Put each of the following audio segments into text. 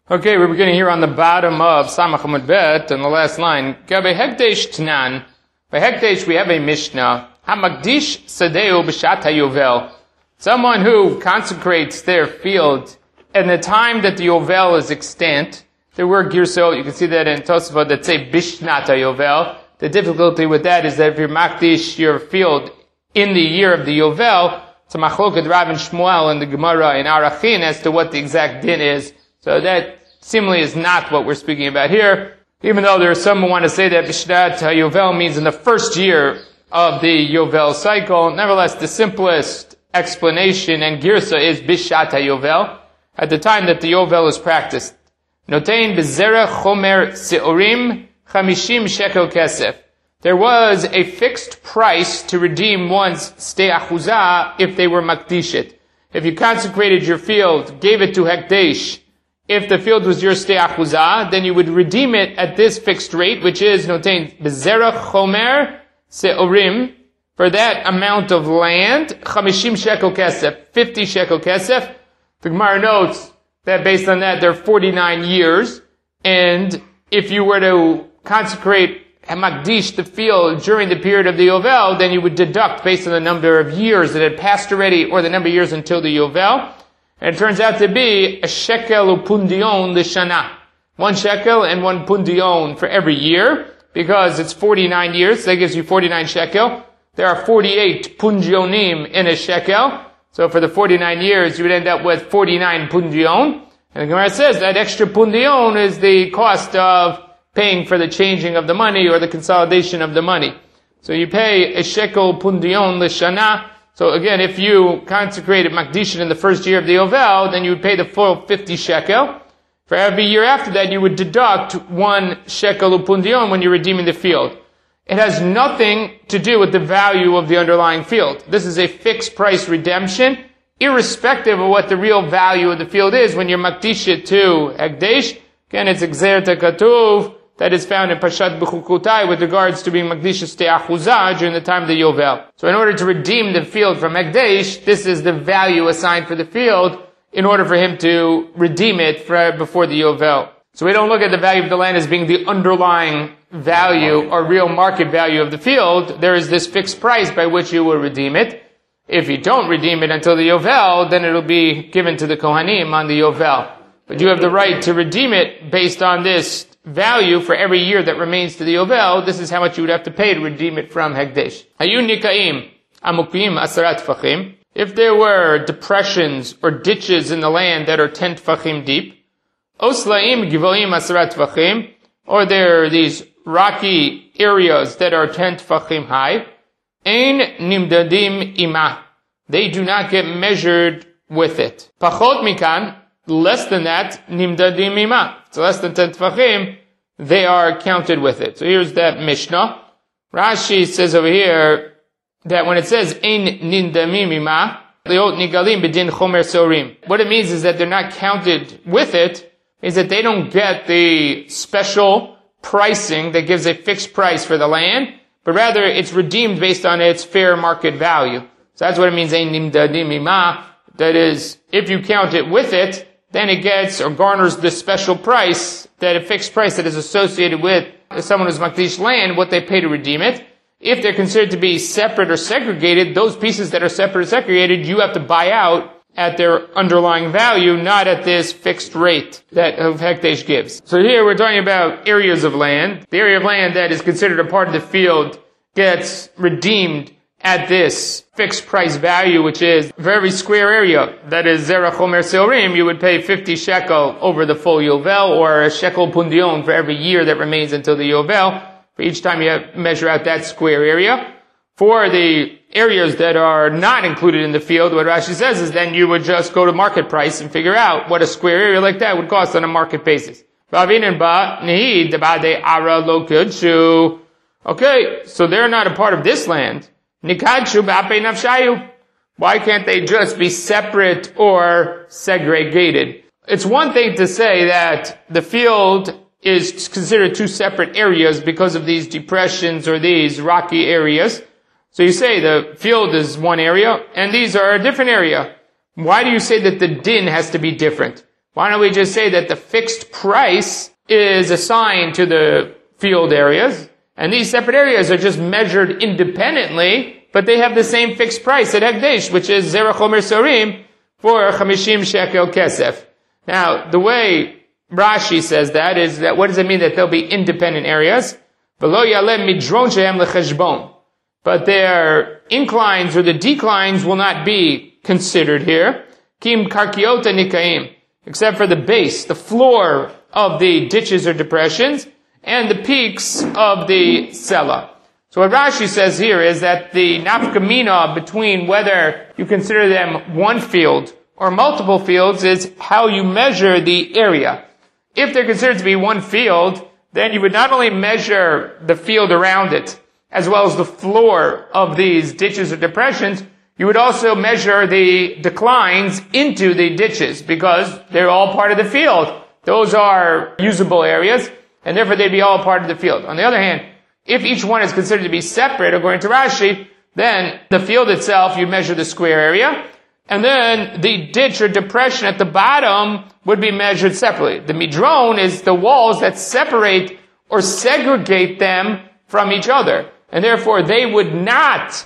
Okay, we're beginning here on the bottom of Samach Amud Bet, in the last line. Gabe Hekdesh Tnan. By Hekdesh we have a Mishnah. Hamakdish Sadeu B'shat HaYovel. Someone who consecrates their field in the time that the Yovel is extant. The word Girso, you can see that in Tosafot that say Bishnat HaYovel. The difficulty with that is that if you're Makdish your field in the year of the Yovel, it's a Machloket Rav and Shmuel in the Gemara in Arachin as to what the exact din is. So that seemingly is not what we're speaking about here. Even though there are some who want to say that Bishnat HaYovel means in the first year of the Yovel cycle. Nevertheless, the simplest explanation and girsa is Bishat HaYovel, at the time that the Yovel is practiced. Notein B'zerach Chomer Seorim 50 shekel kesef. There was a fixed price to redeem one's stei achuzah if they were makdishit. If you consecrated your field, gave it to Hekdesh, if the field was your stei achuzah, then you would redeem it at this fixed rate, which is notein B'zerach Chomer Seorim, for that amount of land, 50 shekel kesef, 50 shekel kesef. The Gemara notes that based on that, there are 49 years, and if you were to consecrate Makdish the field during the period of the Yovel, then you would deduct based on the number of years that had passed already, or the number of years until the Yovel. And it turns out to be a shekel upundion l'shana. 1 shekel and 1 pundion for every year, because it's 49 years, so that gives you 49 shekel. There are 48 pundionim in a shekel, so for the 49 years you would end up with 49 pundion. And the Gemara says that extra pundion is the cost of paying for the changing of the money or the consolidation of the money. So you pay a shekel pundion l'shana. So again, if you consecrated Makdishin in the first year of the Yovel, then you would pay the full 50 shekel. For every year after that, you would deduct 1 shekel pundion when you're redeeming the field. It has nothing to do with the value of the underlying field. This is a fixed price redemption, irrespective of what the real value of the field is when you're Makdish it to Hekdesh. Again, it's Exer Katuv that is found in Pashat B'chukutai with regards to being Makdish stei achuzah during the time of the Yovel. So in order to redeem the field from Hekdesh, this is the value assigned for the field in order for him to redeem it before the Yovel. So we don't look at the value of the land as being the underlying value or real market value of the field. There is this fixed price by which you will redeem it. If you don't redeem it until the Yovel, then it will be given to the Kohanim on the Yovel. But you have the right to redeem it based on this value for every year that remains to the Yovel. This is how much you would have to pay to redeem it from Hekdesh. Hayun nikaim amukim asarat tfachim. If there were depressions or ditches in the land that are 10 tfachim deep, oslaim givoim asarat tfachim, or there are these rocky areas that are 10 tfachim high, ein nimdadim ima. They do not get measured with it. Pachot mikan, less than that, nimdadim ima. So less than 10 tfachim, they are counted with it. So here's that Mishnah. Rashi says over here that when it says ein nimdadim ima, leot nigalim bedin chomer sorim. What it means is that they're not counted with it, means that they don't get the special pricing that gives a fixed price for the land, but rather it's redeemed based on its fair market value. So that's what it means, ein nimdadim ima. That is, if you count it with it, then it gets or garners the special price, that a fixed price that is associated with someone who's Makdish land, what they pay to redeem it. If they're considered to be separate or segregated, those pieces that are separate or segregated, you have to buy out at their underlying value, not at this fixed rate that Hekdesh gives. So here we're talking about areas of land. The area of land that is considered a part of the field gets redeemed at this fixed price value, which is for every square area that is Zerach Chomer Seorim, you would pay 50 shekel over the full Yovel, or a shekel pundion for every year that remains until the Yovel. For each time you measure out that square area. For the areas that are not included in the field, what Rashi says is then you would just go to market price and figure out what a square area like that would cost on a market basis. Okay, so they're not a part of this land. Why can't they just be separate or segregated? It's one thing to say that the field is considered 2 separate areas because of these depressions or these rocky areas. So you say the field is one area and these are a different area. Why do you say that the din has to be different? Why don't we just say that the fixed price is assigned to the field areas, and these separate areas are just measured independently, but they have the same fixed price at Hekdesh, which is Zerach Chomer Sorim for 50 shekel kesef. Now, the way Rashi says that is that what does it mean that they'll be independent areas? V'lo yaleh midron shehem lecheshbon. But their inclines or the declines will not be considered here. Kim karkiota nikaim. Except for the base, the floor of the ditches or depressions, and the peaks of the sela. So what Rashi says here is that the nafkamina between whether you consider them one field or multiple fields is how you measure the area. If they're considered to be one field, then you would not only measure the field around it, as well as the floor of these ditches or depressions, you would also measure the declines into the ditches, because they're all part of the field. Those are usable areas, and therefore they'd be all part of the field. On the other hand, if each one is considered to be separate, according to Rashi, then the field itself, you measure the square area, and then the ditch or depression at the bottom would be measured separately. The midron is the walls that separate or segregate them from each other, and therefore they would not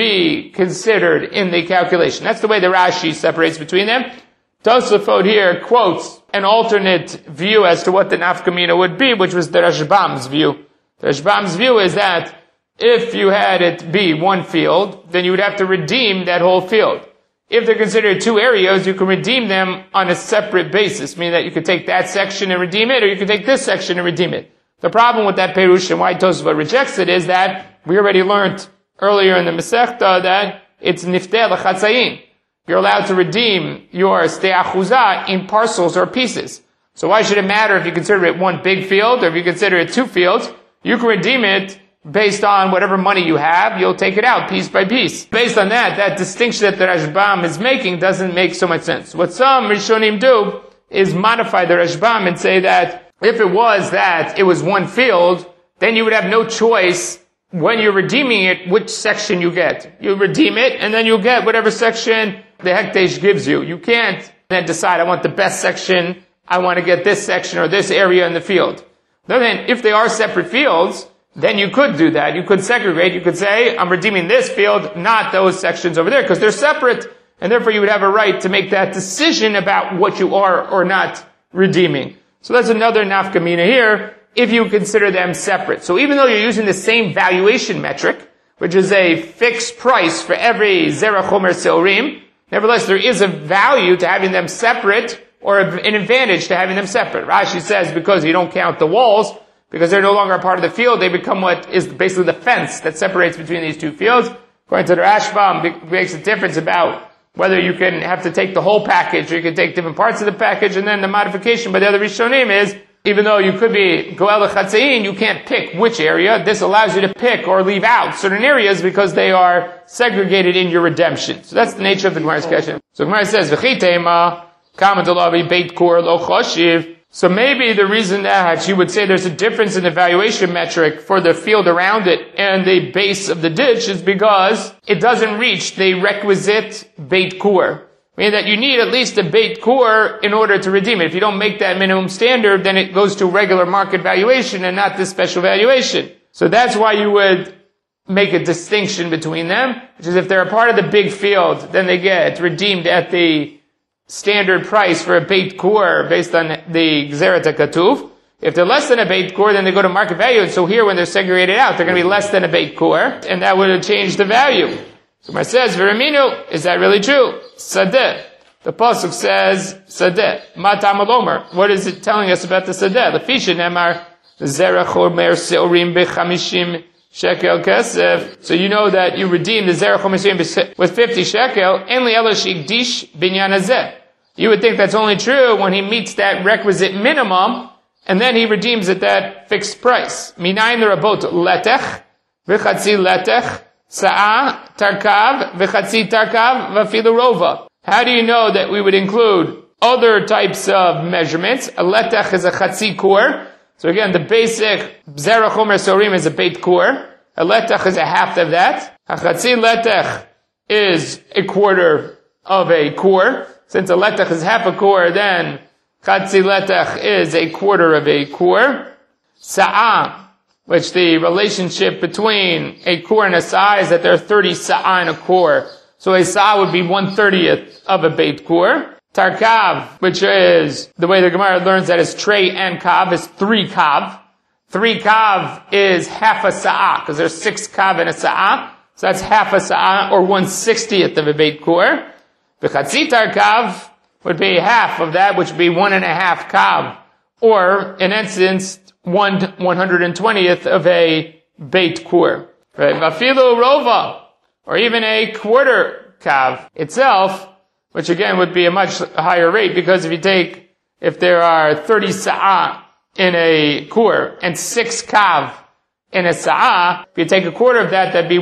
be considered in the calculation. That's the way the Rashi separates between them. Tosafot here quotes an alternate view as to what the nafkamina would be, which was the Rashbam's view. The Rashbam's view is that if you had it be one field, then you would have to redeem that whole field. If they're considered two areas, you can redeem them on a separate basis, meaning that you could take that section and redeem it, or you could take this section and redeem it. The problem with that Perush and why Tosafot rejects it is that we already learned earlier in the Masechta that it's nifteh l'chatzayin. You're allowed to redeem your stei achuzah in parcels or pieces. So why should it matter if you consider it one big field or if you consider it two fields? You can redeem it based on whatever money you have. You'll take it out piece by piece. Based on that distinction that the Rashbam is making doesn't make so much sense. What some Rishonim do is modify the Rashbam and say that if it was that it was one field, then you would have no choice when you're redeeming it, which section you get. You redeem it, and then you'll get whatever section the Hekdesh gives you. You can't then decide, I want the best section, I want to get this section or this area in the field. Then, if they are separate fields, then you could do that. You could segregate. You could say, I'm redeeming this field, not those sections over there, because they're separate, and therefore you would have a right to make that decision about what you are or not redeeming. So that's another nafkamina here, if you consider them separate. So even though you're using the same valuation metric, which is a fixed price for every Zerach Chomer Sorim, nevertheless there is a value to having them separate, or an advantage to having them separate. Rashi says because you don't count the walls, because they're no longer a part of the field, they become what is basically the fence that separates between these two fields. According to the Rashbam, it makes a difference about whether you can have to take the whole package or you can take different parts of the package, and then the modification by the other Rishonim is, even though you could be Goel Chatzayin, you can't pick which area. This allows you to pick or leave out certain areas because they are segregated in your redemption. So that's the nature of the Gemara's question. So Gemara says, V'chitema, Kamadalavi Beit Kur Lo Choshiv. So maybe the reason that she would say there's a difference in the valuation metric for the field around it and the base of the ditch is because it doesn't reach the requisite Beit Kur. Meaning that you need at least a Beit Kur in order to redeem it. If you don't make that minimum standard, then it goes to regular market valuation and not this special valuation. So that's why you would make a distinction between them, which is if they're a part of the big field, then they get redeemed at the standard price for a Beit Kur based on the Gzeret HaKatuv. If they're less than a Beit Kur, then they go to market value. And so here, when they're segregated out, they're going to be less than a Beit Kur, and that would have changed the value. So it says, V'raminu, is that really true? Sadeh. The pasuk says, Sadeh. Matam alomer. What is it telling us about the Sadeh? The Fisha Nemar, Zerach Chomer Sorim B'chamishim shekel kesef. So you know that you redeem the Zerach Chomer Sorim with 50 shekel, Enli Elosh Igdish Binyan Hazeh. You would think that's only true when he meets that requisite minimum, and then he redeems at that fixed price. Minayin l'rabot letech, v'chatzi letech, sa'ah, tarkav, v'chatzi tarkav, v'afilu rova. How do you know that we would include other types of measurements? A letech is a chatzi kur. So again, the basic Zerach Chomer Sorim is a Beit Kur. A letech is a half of that. A chatzi letech is a quarter of a kur. Since a letech is half a kur, then Chatzi letech is a quarter of a kur. Sa'ah, which the relationship between a kur and a sa'ah is that there are 30 sa'ah in a kur. So a sa'ah would be 1/30th of a beit kur. Tarkav, which is, the way the Gemara learns that is trey and kav, is 3 kav. 3 kav is half a sa'ah, because there's 6 kav in a sa'ah. So that's half a sa'ah, or 1/60th of a beit kur. V'chatzi tarkav would be half of that, which would be 1.5 kav. Or, in essence, 1/120th of a beit kur. Right? Vafilu rova, or even a quarter kav itself, which again would be a much higher rate, because if there are 30 sa'ah in a kur and 6 kav in a sa'ah, if you take a quarter of that, that'd be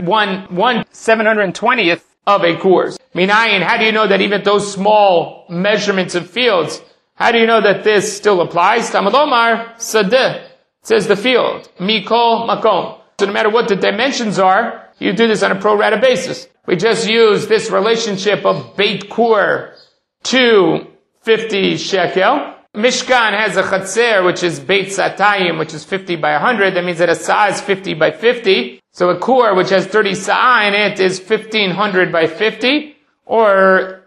1/720th of a kur. Minayin, how do you know that even those small measurements of fields, how do you know that this still applies? Tamalomar sadeh, says the field. Mikol makom. So no matter what the dimensions are, you do this on a pro rata basis. We just use this relationship of beit kur to 50 shekel. Mishkan has a chatzer, which is beit satayim, which is 50 by 100. That means that a sa'ah is 50 by 50. So a kur, which has 30 sa'ah in it, is 1500 by 50, or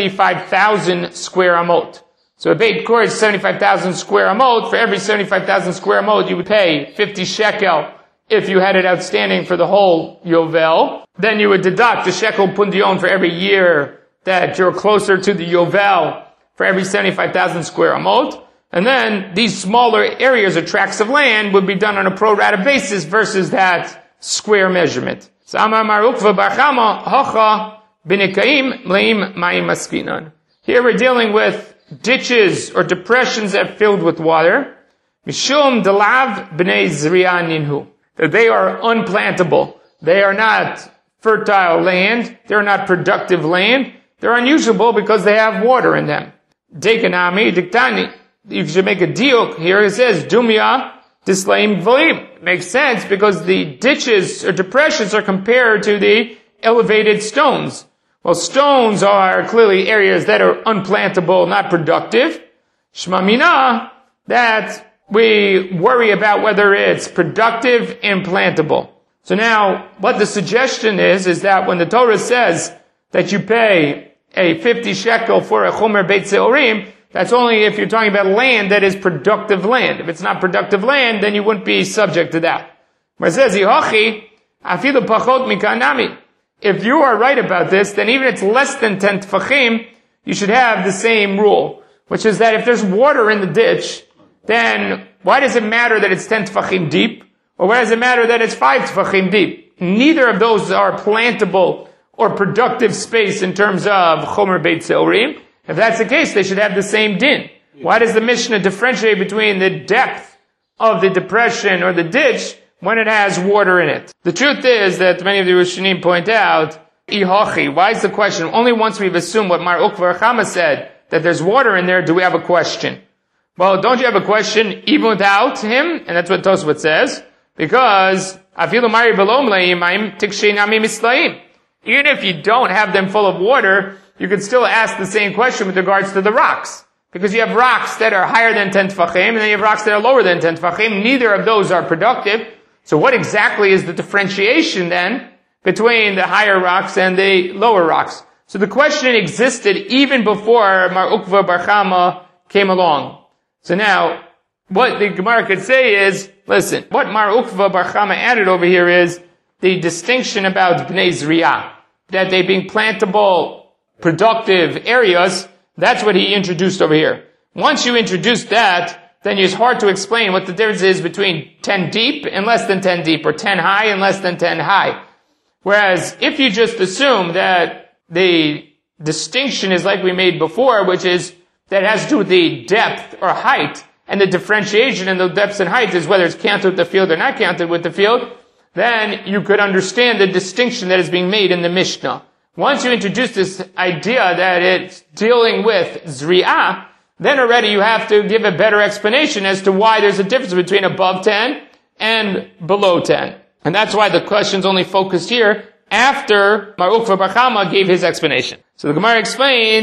75,000 square amot. So a beit kur is 75,000 square amot. For every 75,000 square amot, you would pay 50 shekel if you had it outstanding for the whole yovel. Then you would deduct the shekel pundion for every year that you're closer to the yovel for every 75,000 square amot. And then these smaller areas or tracts of land would be done on a pro rata basis versus that square measurement. So Amar Mar Ukva bar Chama hacha b'nikaim leim ma'im maskinan. Here we're dealing with ditches or depressions that are filled with water. Mishum delav b'nei zriya ninhu. That they are unplantable. They are not fertile land. They're not productive land. They're unusable because they have water in them. Dekanami, diktani. You should make a diuk. Here it says, Dumya dislaim volim. Makes sense because the ditches or depressions are compared to the elevated stones. Well, stones are clearly areas that are unplantable, not productive. Shmamina, that we worry about whether it's productive and plantable. So now, what the suggestion is that when the Torah says that you pay a 50 shekel for a chomer beit seorim, that's only if you're talking about land that is productive land. If it's not productive land, then you wouldn't be subject to that. Where it says, Yihochi, afilu pachot mikanami. If you are right about this, then even if it's less than 10 tfachim, you should have the same rule, which is that if there's water in the ditch, then why does it matter that it's 10 tfachim deep? Or why does it matter that it's 5 tfachim deep? Neither of those are plantable or productive space in terms of chomer beit seorim. If that's the case, they should have the same din. Why does the Mishnah differentiate between the depth of the depression or the ditch when it has water in it? The truth is that many of the Rishonim point out, Ihochi, why is the question? Only once we've assumed what Mar Ukva Chama said, that there's water in there, do we have a question? Well, don't you have a question even without him? And that's what Tosfot says. Because, afilu mari belom le'imayim tikshei nami mislaim. Even if you don't have them full of water, you could still ask the same question with regards to the rocks. Because you have rocks that are higher than 10 tfachim, and then you have rocks that are lower than 10 tfachim. Neither of those are productive. So what exactly is the differentiation then between the higher rocks and the lower rocks? So the question existed even before Mar Ukva bar Chama came along. So now, what the Gemara could say is, listen, what Mar Ukva bar Chama added over here is the distinction about Bnei Zriya, that they being plantable, productive areas. That's what he introduced over here. Once you introduce that, then it's hard to explain what the difference is between 10 deep and less than 10 deep, or 10 high and less than 10 high. Whereas, if you just assume that the distinction is like we made before, which is that it has to do with the depth or height, and the differentiation in the depths and height is whether it's counted with the field or not counted with the field, then you could understand the distinction that is being made in the Mishnah. Once you introduce this idea that it's dealing with Zri'ah, then already you have to give a better explanation as to why there's a difference between above 10 and below 10. And that's why the question's only focused here after Mar Ukva bar Chama gave his explanation. So the Gemara explains,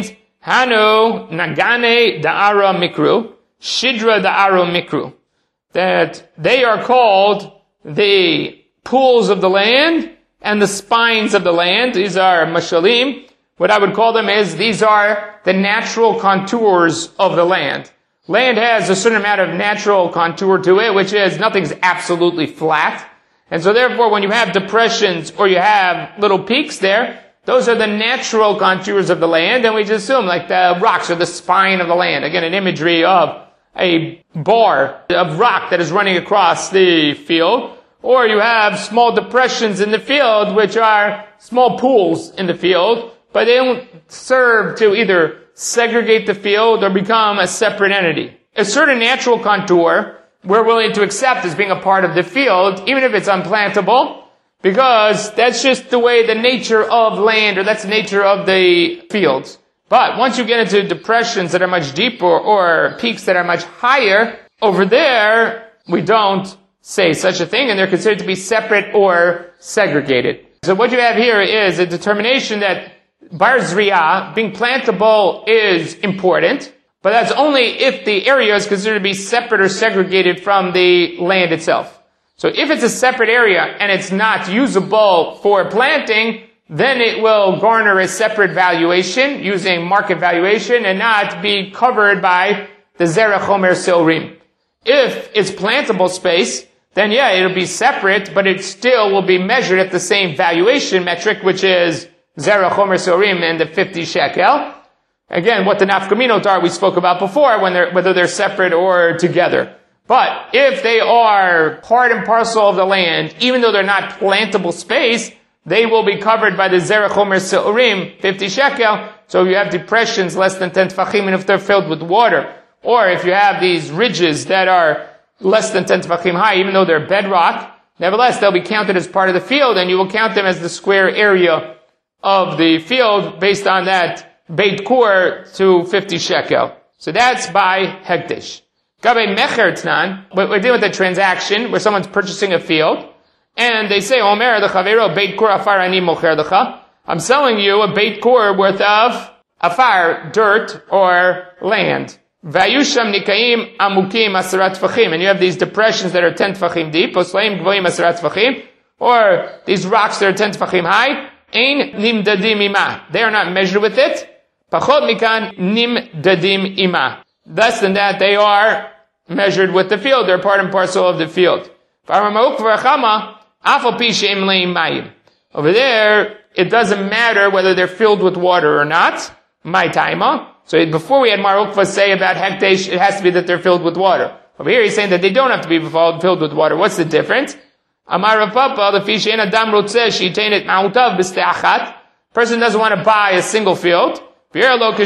Hanu Nagane Da'ara Mikru, Shidra Da'ara Mikru. That they are called the pools of the land and the spines of the land. These are mashalim. What I would call them is these are the natural contours of the land. Land has a certain amount of natural contour to it, which is nothing's absolutely flat. And so therefore when you have depressions or you have little peaks there, those are the natural contours of the land, and we just assume like the rocks are the spine of the land. Again, an imagery of a bar of rock that is running across the field. Or you have small depressions in the field, which are small pools in the field, but they don't serve to either segregate the field or become a separate entity. A certain natural contour we're willing to accept as being a part of the field, even if it's unplantable, because that's just the way the nature of land, or that's the nature of the fields. But once you get into depressions that are much deeper or peaks that are much higher, over there, we don't say such a thing, and they're considered to be separate or segregated. So what you have here is a determination that Bar Zriya, being plantable, is important, but that's only if the area is considered to be separate or segregated from the land itself. So if it's a separate area and it's not usable for planting, then it will garner a separate valuation using market valuation and not be covered by the Zerach Homer Silrim. If it's plantable space, then yeah, it'll be separate, but it still will be measured at the same valuation metric, which is Zerach Homer Silrim and the 50 shekel. Again, what the nafkaminot are we spoke about before, whether they're separate or together. But if they are part and parcel of the land, even though they're not plantable space, they will be covered by the Zerach Homer Silrim, 50 shekel. So if you have depressions less than 10 tefachim, and if they're filled with water, or if you have these ridges that are less than 10 tefachim high, even though they're bedrock, nevertheless, they'll be counted as part of the field, and you will count them as the square area of the field based on that Beit Kur to 50 shekel. So that's by Hekdesh. Gabe Mecher Tnan, we're dealing with a transaction where someone's purchasing a field, and they say, Omer l'chavero Beit Kur afar ani mocher lecha. I'm selling you a Beit Kur worth of afar, dirt, or land. Vayusham nikaim amukim asarat tfachim. And you have these depressions that are 10 tfachim deep, oslaim gvoim asarat tfachim, or these rocks that are 10 tfachim high. Ein nimdadim ima. They are not measured with it. Pachot mikan nimdadim ima. Less than that, they are measured with the field. They're part and parcel of the field. Over there, it doesn't matter whether they're filled with water or not. My taima. So before we had Mar Ukva say about Hekdesh, it has to be that they're filled with water. Over here he's saying that they don't have to be filled with water. What's the difference? Amar Rav Papa, the fish adam rotzeh sheitenet ma'utav b'ste'achat. Person doesn't want to buy a single field. And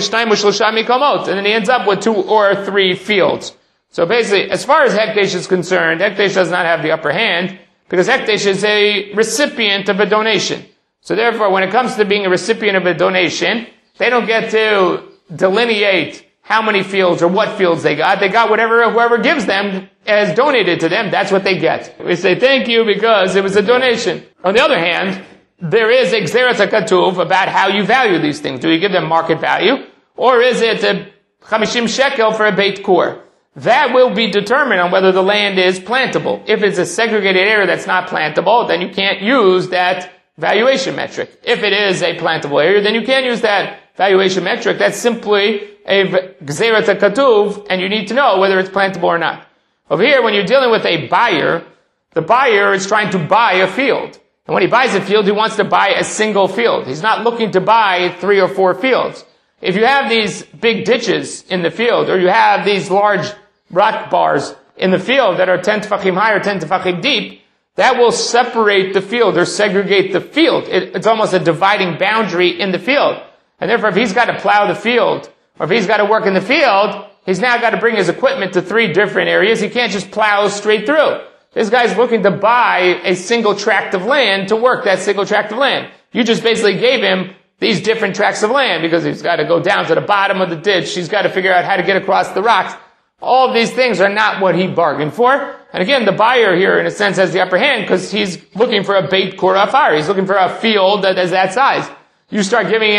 then he ends up with 2 or 3 fields. So basically, as far as Hekdesh is concerned, Hekdesh does not have the upper hand, because Hekdesh is a recipient of a donation. So therefore, when it comes to being a recipient of a donation, they don't get to delineate how many fields or what fields they got. They got whatever whoever gives them as donated to them, that's what they get. We say thank you because it was a donation. On the other hand, there is a Gzerat HaKatuv about how you value these things. Do you give them market value? Or is it a 50 shekel for a Beit Kur? That will be determined on whether the land is plantable. If it's a segregated area that's not plantable, then you can't use that valuation metric. If it is a plantable area, then you can use that valuation metric. That's simply a Gzerat HaKatuv, and you need to know whether it's plantable or not. Over here, when you're dealing with a buyer, the buyer is trying to buy a field. And when he buys a field, he wants to buy a single field. He's not looking to buy 3 or 4 fields. If you have these big ditches in the field, or you have these large rock bars in the field that are 10 tefachim high or 10 tefachim deep, that will separate the field or segregate the field. It's almost a dividing boundary in the field. And therefore, if he's got to plow the field, or if he's got to work in the field, he's now got to bring his equipment to 3 different areas. He can't just plow straight through. This guy's looking to buy a single tract of land to work that single tract of land. You just basically gave him these different tracts of land because he's got to go down to the bottom of the ditch. He's got to figure out how to get across the rocks. All of these things are not what he bargained for. And again, the buyer here, in a sense, has the upper hand because he's looking for a Beit Kur Afar. He's looking for a field that is that size. You start giving him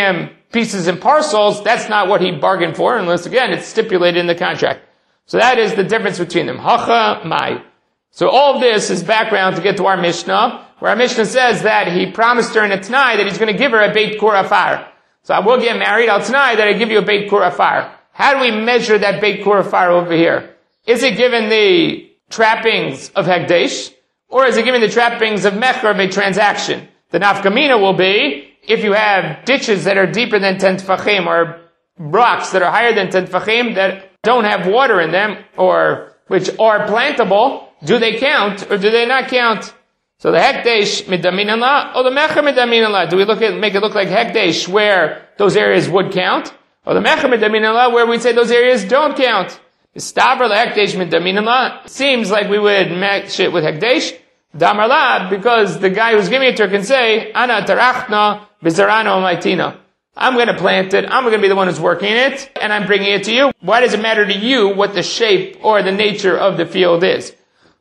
pieces and parcels, that's not what he bargained for, unless, again, it's stipulated in the contract. So that is the difference between them. Hacha mai. So all of this is background to get to our Mishnah, where our Mishnah says that he promised her in a Tanai that he's going to give her a Beit Kur Afar. So I will get married, I'll Tanai that I give you a Beit Kur Afar. How do we measure that Beit Kur Afar over here? Is it given the trappings of Hekdesh, or is it given the trappings of Mecher of a transaction? The Nafkamina will be, if you have ditches that are deeper than 10 Tfachim, or rocks that are higher than 10 Tfachim, that don't have water in them, or which are plantable, do they count, or do they not count? So the Hekdesh midamin Allah, or the Mecher midamin Allah? Do we make it look like Hekdesh, where those areas would count? Or the Mecher midamin Allah, where we'd say those areas don't count? Istaber lehekdesh midamin Allah. Seems like we would match it with Hekdesh. Damar la, because the guy who's giving it to her can say, Ana tarachna bizarano maitina. I'm going to plant it, I'm going to be the one who's working it, and I'm bringing it to you. Why does it matter to you what the shape or the nature of the field is?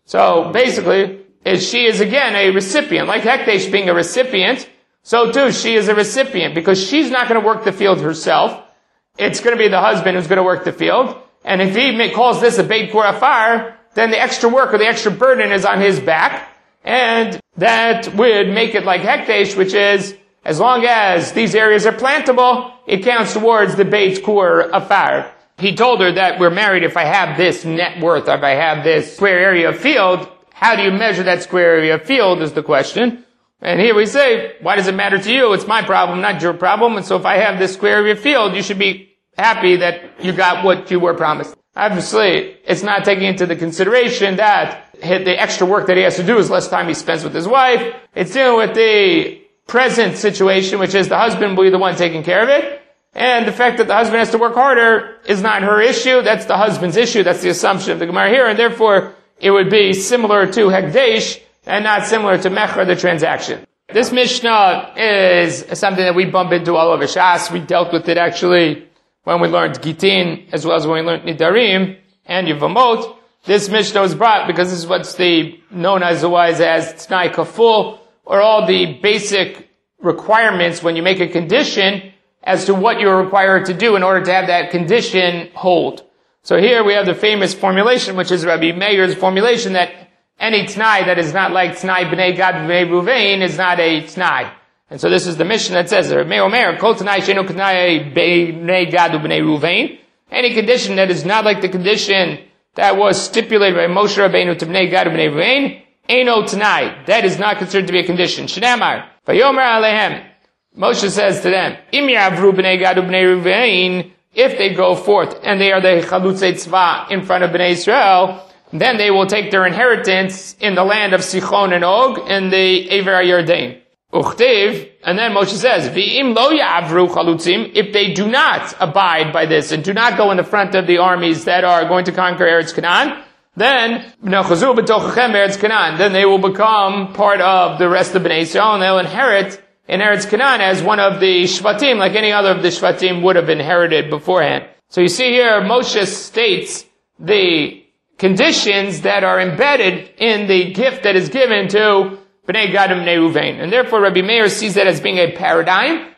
So basically, she is again a recipient. Like Hekdesh being a recipient, so too she is a recipient, because she's not going to work the field herself. It's going to be the husband who's going to work the field. And if he calls this a Beit Kur Afar, then the extra work or the extra burden is on his back. And that would make it like Hekdesh, which is, as long as these areas are plantable, it counts towards the Beit Kur Afar. He told her that we're married if I have this net worth, if I have this square area of field. How do you measure that square area of field is the question. And here we say, why does it matter to you? It's my problem, not your problem. And so if I have this square area of field, you should be happy that you got what you were promised. Obviously, it's not taking into the consideration that the extra work that he has to do is less time he spends with his wife. It's dealing with the present situation, which is the husband will be the one taking care of it. And the fact that the husband has to work harder is not her issue. That's the husband's issue. That's the assumption of the Gemara here. And therefore, it would be similar to Hekdesh and not similar to Mecher, the transaction. This Mishnah is something that we bump into all over Shas. We dealt with it actually when we learned Gitin, as well as when we learned Nidarim and Yevamot. This Mishnah was brought because this is what's known as T'nai Kaful, or all the basic requirements when you make a condition as to what you're required to do in order to have that condition hold. So here we have the famous formulation, which is Rabbi Meir's formulation, that any T'nai that is not like T'nai B'nei Gad B'nei Ruvain is not a T'nai. And so this is the mission that says, Kol T'nai Sheinu T'nai B'nei Gad B'nei Ruvain. Any condition that is not like the condition that was stipulated by Moshe Rabbeinu to B'nei Gad B'nei Ruvain, Eino T'nai. That is not considered to be a condition. Shnamar. Vayomer Alehem. Moshe says to them, Im Yavru B'nei Gad B'nei Ruvain, if they go forth and they are the Chalutzei Tzva in front of B'nai Israel, then they will take their inheritance in the land of Sichon and Og in the Ever HaYarden. Uchtiv, and then Moshe says, V'im lo ya'avru chalutzim, if they do not abide by this and do not go in the front of the armies that are going to conquer Eretz Canaan, then v'nachazu b'tochachem Eretz Canaan, then they will become part of the rest of Bnei Yisrael, and they'll inherit in Eretz Canaan as one of the Shvatim, like any other of the Shvatim would have inherited beforehand. So you see here, Moshe states the conditions that are embedded in the gift that is given to B'nai Gad and B'nai Ruvain. And therefore Rabbi Meir sees that as being a paradigm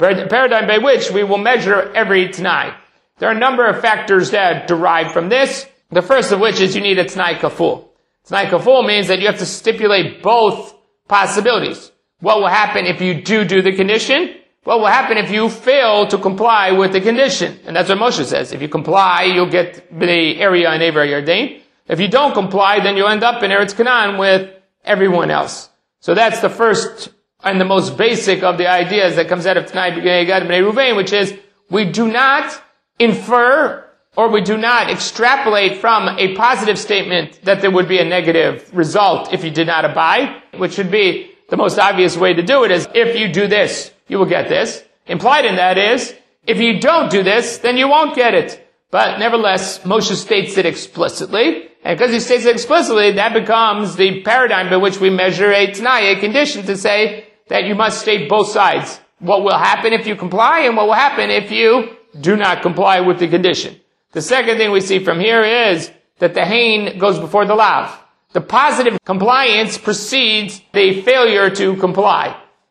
by which we will measure every T'nai. There are a number of factors that derive from this. The first of which is you need a T'nai Kaful. T'nai Kaful means that you have to stipulate both possibilities. What will happen if you do the condition? What will happen if you fail to comply with the condition? And that's what Moshe says. If you comply, you'll get the area in Ever HaYarden. If you don't comply, then you'll end up in Eretz Canaan with everyone else. So that's the first and the most basic of the ideas that comes out of T'nai B'nei Gad B'nei Ruvain, which is we do not infer or we do not extrapolate from a positive statement that there would be a negative result if you did not abide, which should be the most obvious way to do it is if you do this, you will get this. Implied in that is, if you don't do this, then you won't get it. But nevertheless, Moshe states it explicitly, and because he states it explicitly, that becomes the paradigm by which we measure a T'nai, a condition to say that you must state both sides. What will happen if you comply, and what will happen if you do not comply with the condition. The second thing we see from here is that the Hain goes before the Lav. The positive compliance precedes the failure to comply.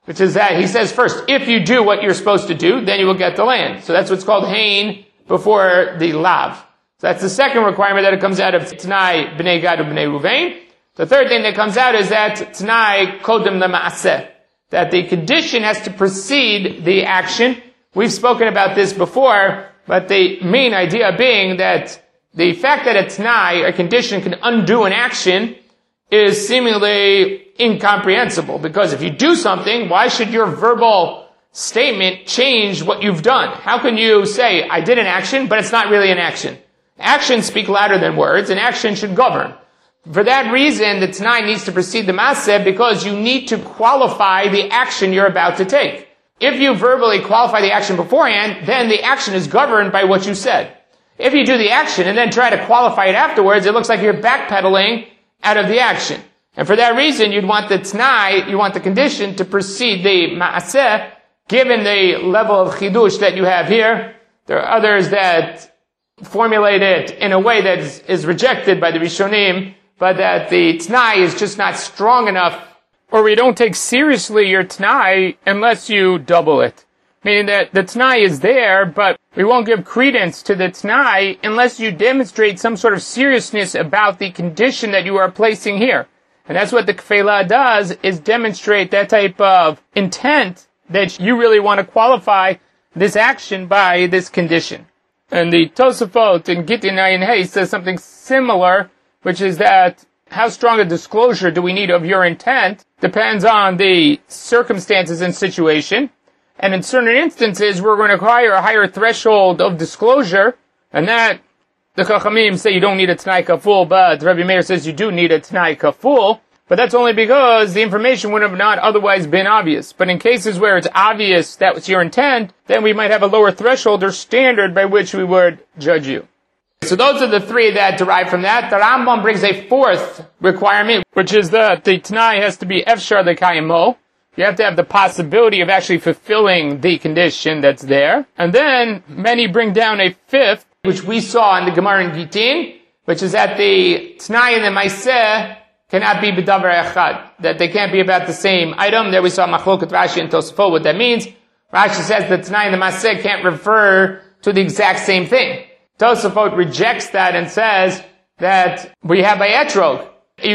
which is that he says first, if you do what you're supposed to do, then you will get the land. So that's what's called hein before the lav. So that's the second requirement that it comes out of T'nai b'nei Gad u'b'nei Ruvain. The third thing that comes out is that T'nai kodem l'ma'aseh, that the condition has to precede the action. We've spoken about this before, but the main idea being that the fact that a T'nai, a condition, can undo an action is seemingly incomprehensible. Because if you do something, why should your verbal statement change what you've done? How can you say, I did an action, but it's not really an action? Actions speak louder than words, and action should govern. For that reason, the T'nai needs to precede the Maaseh, because you need to qualify the action you're about to take. If you verbally qualify the action beforehand, then the action is governed by what you said. If you do the action and then try to qualify it afterwards, it looks like you're backpedaling out of the action. And for that reason, you'd want the T'nai, you want the condition to precede the Maaseh, given the level of chidush that you have here. There are others that formulate it in a way that is rejected by the Rishonim, but that the T'nai is just not strong enough, or we don't take seriously your T'nai unless you double it. Meaning that the T'nai is there, but we won't give credence to the T'nai unless you demonstrate some sort of seriousness about the condition that you are placing here. And that's what the Kfeilah does, is demonstrate that type of intent that you really want to qualify this action by this condition. And the Tosafot in Gittin Ayin Hey says something similar, which is that how strong a disclosure do we need of your intent depends on the circumstances and situation. And in certain instances, we're going to require a higher threshold of disclosure, and that the Chachamim say you don't need a T'nai Kaful, but Rabbi Meir says you do need a T'nai Kaful. But that's only because the information would have not otherwise been obvious. But in cases where it's obvious that was your intent, then we might have a lower threshold or standard by which we would judge you. So those are the three that derive from that. The Rambam brings a fourth requirement, which is that the T'nai has to be Efshar L'Kayimo. You have to have the possibility of actually fulfilling the condition that's there. And then many bring down a fifth, which we saw in the Gemara in Gittin, which is that the T'nai and the Maaseh cannot be b'davar echad, that they can't be about the same item. There we saw Machloket Rashi and Tosafot, what that means. Rashi says that T'nai and the Maaseh can't refer to the exact same thing. Tosafot rejects that and says that we have a etrog.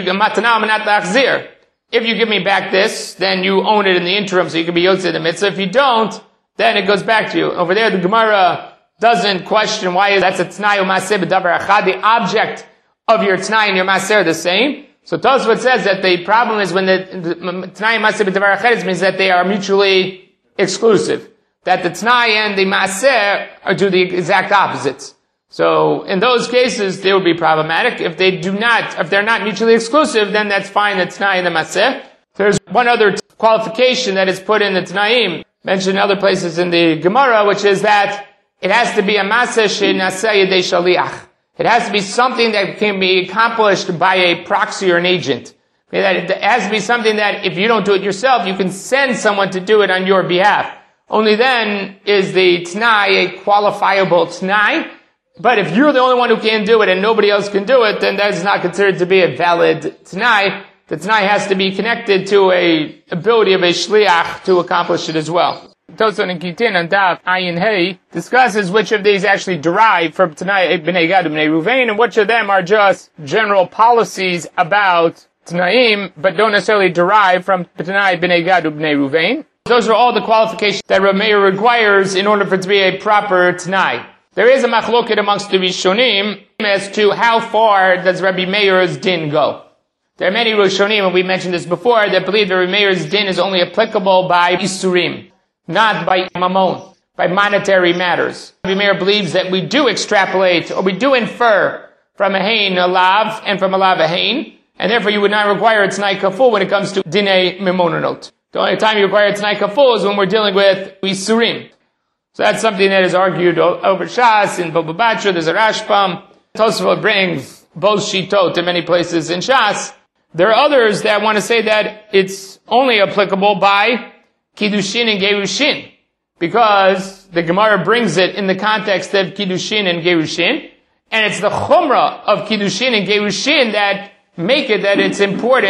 If you give me back this, then you own it in the interim, so you can be yotzei the mitzvah. If you don't, then it goes back to you. Over there, the Gemara doesn't question why that's a T'nai u'maseh b'davar echad. The object of your T'nai and your Maseh are the same. So Tosafot says that the problem is when the T'nai and Maseh b'davar echad means that they are mutually exclusive. That the T'nai and the Maseh do the exact opposites. So in those cases, they would be problematic. If they're not mutually exclusive, then that's fine, the T'nai and the Maseh. There's one other qualification that is put in the T'naim, mentioned in other places in the Gemara, which is that it has to be a Maseh she'naseh yedei shaliach. It has to be something that can be accomplished by a proxy or an agent. It has to be something that if you don't do it yourself, you can send someone to do it on your behalf. Only then is the T'nai a qualifiable T'nai. But if you're the only one who can do it and nobody else can do it, then that is not considered to be a valid T'nai. The T'nai has to be connected to a ability of a shliach to accomplish it as well. Tosafot in Gittin and Daf Ayin Hey discusses which of these actually derive from T'nai b'nei Gad u'b'nei Ruvain, and which of them are just general policies about T'naim, but don't necessarily derive from T'nai b'nei Gad u'b'nei Ruvain. Those are all the qualifications that Rabbi Meir requires in order for it to be a proper T'nai. There is a machloket amongst the Rishonim as to how far does Rabbi Meir's din go. There are many Rishonim, and we mentioned this before, that believe that Rabbi Meir's din is only applicable by Isurim, not by Mamon, by monetary matters. Rabbi Meir believes that we do extrapolate, or we do infer from a hain a lav, and from a lav a hain, and therefore you would not require a T'nai Kaful when it comes to Dinei Mimonanot. The only time you require a T'nai Kaful is when we're dealing with Isurim. So that's something that is argued over Shas, in Baba Batra, there's a Rashbam. Tosafot brings both Shitot in many places in Shas. There are others that want to say that it's only applicable by Kiddushin and Gerushin, because the Gemara brings it in the context of Kiddushin and Gerushin, and it's the Chumrah of Kiddushin and Gerushin that make it that it's important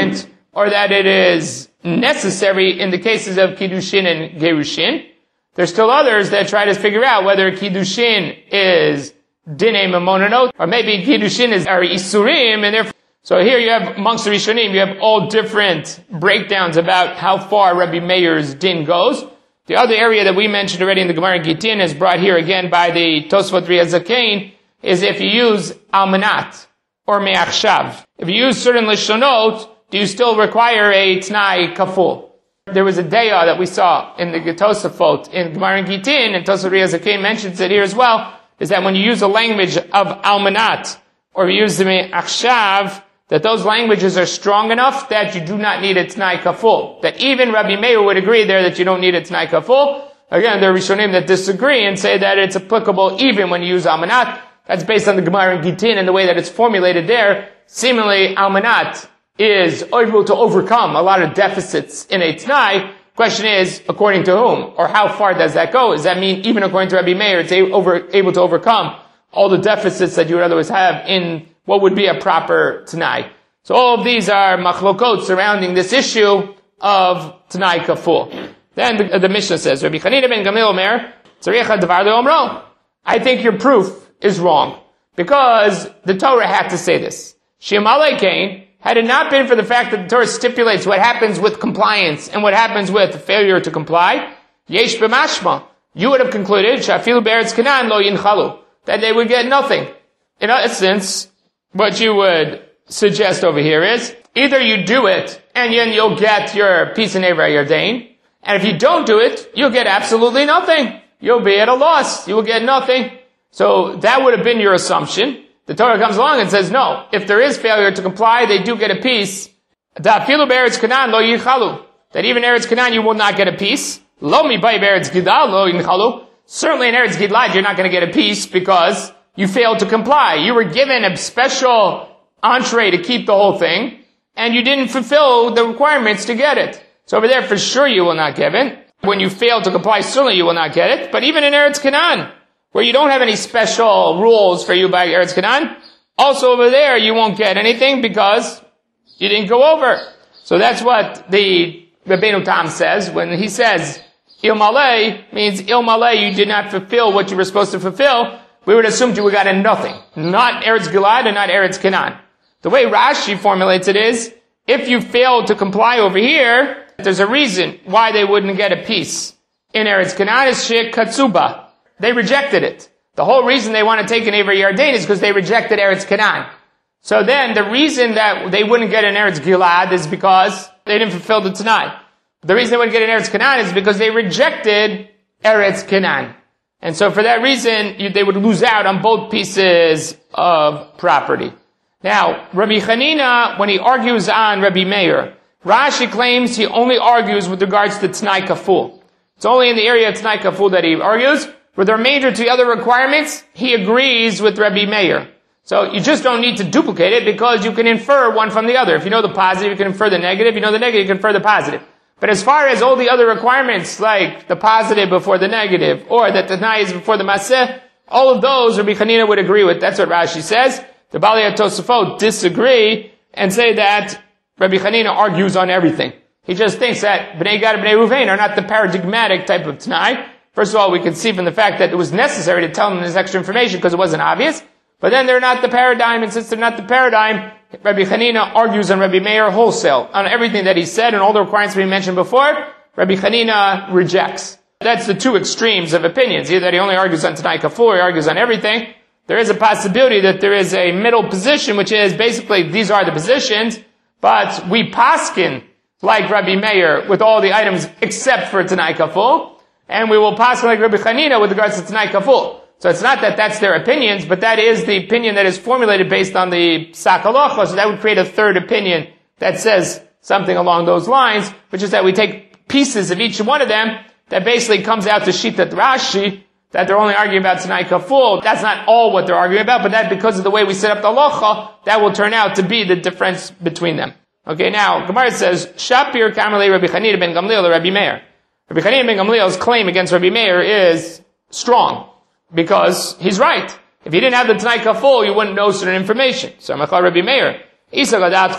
or that it is necessary in the cases of Kiddushin and Gerushin. There's still others that try to figure out whether Kiddushin is Dinei Mamonanot, or maybe Kiddushin are Isurim, and therefore, so here you have, amongst the Rishonim, you have all different breakdowns about how far Rabbi Meir's din goes. The other area that we mentioned already in the Gemara Gittin is brought here again by the Tosfot Riazakain, is if you use Almanat, or Me'achshav. If you use certain Lishonot, do you still require a T'nai Kaful? There was a Deya that we saw in the Tosafot in Gemara Gittin, and Tosfot Riazakain mentions it here as well, is that when you use the language of Almanat, or you use the Me'achshav, that those languages are strong enough that you do not need a T'nai Kaful. That even Rabbi Meir would agree there that you don't need a T'nai Kaful. Again, there are Rishonim that disagree and say that it's applicable even when you use Almanat. That's based on the Gemara in Gittin and the way that it's formulated there. Seemingly, Almanat is able to overcome a lot of deficits in a T'nai. Question is, according to whom? Or how far does that go? Does that mean even according to Rabbi Meir, it's able to overcome all the deficits that you would otherwise have in what would be a proper T'nai? So all of these are machlokot surrounding this issue of T'nai Kaful. Then the Mishnah says, Rabbi Chanina ben Gamliel Omer, Tzarich HaDavar LeOmro. I think your proof is wrong, because the Torah had to say this. Shem Alei Kain, had it not been for the fact that the Torah stipulates what happens with compliance and what happens with failure to comply, Yesh b'mashma, you would have concluded, Shafilu be'eretz Canaan lo yinchalu, that they would get nothing. In essence, what you would suggest over here is, either you do it, and then you'll get your piece in Eivra Yardain, and if you don't do it, you'll get absolutely nothing. You'll be at a loss. You will get nothing. So that would have been your assumption. The Torah comes along and says, no, if there is failure to comply, they do get a piece. Da'afilu be'eretz Canaan lo yichalu, that even Eretz Canaan you will not get a piece. Lo mi bay be'eretz Gidal lo yichalu. Certainly in Eretz Gilad you're not going to get a piece because you failed to comply. You were given a special entree to keep the whole thing, and you didn't fulfill the requirements to get it. So over there, for sure you will not get it. When you fail to comply, certainly you will not get it. But even in Eretz Canaan, where you don't have any special rules for you by Eretz Canaan, also over there you won't get anything because you didn't go over. So that's what the Rabbeinu Tam says when he says, Ilmalei means Ilmalei, you did not fulfill what you were supposed to fulfill. We would assume you would have gotten nothing. Not Eretz Gilad and not Eretz Canaan. The way Rashi formulates it is, if you fail to comply over here, there's a reason why they wouldn't get a piece. In Eretz Canaan is Sheikh Katsuba. They rejected it. The whole reason they want to take an Eivra Yardain is because they rejected Eretz Canaan. So then the reason that they wouldn't get an Eretz Gilad is because they didn't fulfill the Tanai. The reason they wouldn't get an Eretz Canaan is because they rejected Eretz Canaan. And so for that reason, they would lose out on both pieces of property. Now, Rabbi Chanina, when he argues on Rabbi Meir, Rashi claims he only argues with regards to T'nai Kaful. It's only in the area of T'nai Kaful that he argues. With the remainder to the other requirements, he agrees with Rabbi Meir. So you just don't need to duplicate it because you can infer one from the other. If you know the positive, you can infer the negative. If you know the negative, you can infer the positive. But as far as all the other requirements, like the positive before the negative, or that the T'nai is before the Maseh, all of those Rabbi Chanina would agree with. That's what Rashi says. The Balei HaTosafot disagree and say that Rabbi Chanina argues on everything. He just thinks that Bnei Gad and Bnei Ruvain are not the paradigmatic type of T'nai. First of all, we can see from the fact that it was necessary to tell them this extra information because it wasn't obvious. But then they're not the paradigm, and since they're not the paradigm, Rabbi Chanina argues on Rabbi Meir wholesale. On everything that he said and all the requirements we mentioned before, Rabbi Chanina rejects. That's the two extremes of opinions. Either that he only argues on T'nai Kaful, or he argues on everything. There is a possibility that there is a middle position, which is basically these are the positions, but we paskin like Rabbi Meir with all the items except for T'nai Kaful. And we will pass like Rabbi Chanina with regards to T'nai Kaful. So it's not that that's their opinions, but that is the opinion that is formulated based on the Psak Halacha. So that would create a third opinion that says something along those lines, which is that we take pieces of each one of them that basically comes out to Shitat Rashi, that they're only arguing about T'nai Kaful. That's not all what they're arguing about, but that because of the way we set up the Halacha, that will turn out to be the difference between them. Okay, now, Gemara says, Shapir Kamalei Rabbi Chanina ben Gamliel Rabbi Meir. Rabbi Chanina ben Gamliel's claim against Rabbi Meir is strong, because he's right. If you didn't have the T'nai Kaful, you wouldn't know certain information. So, Rabbi Meir, If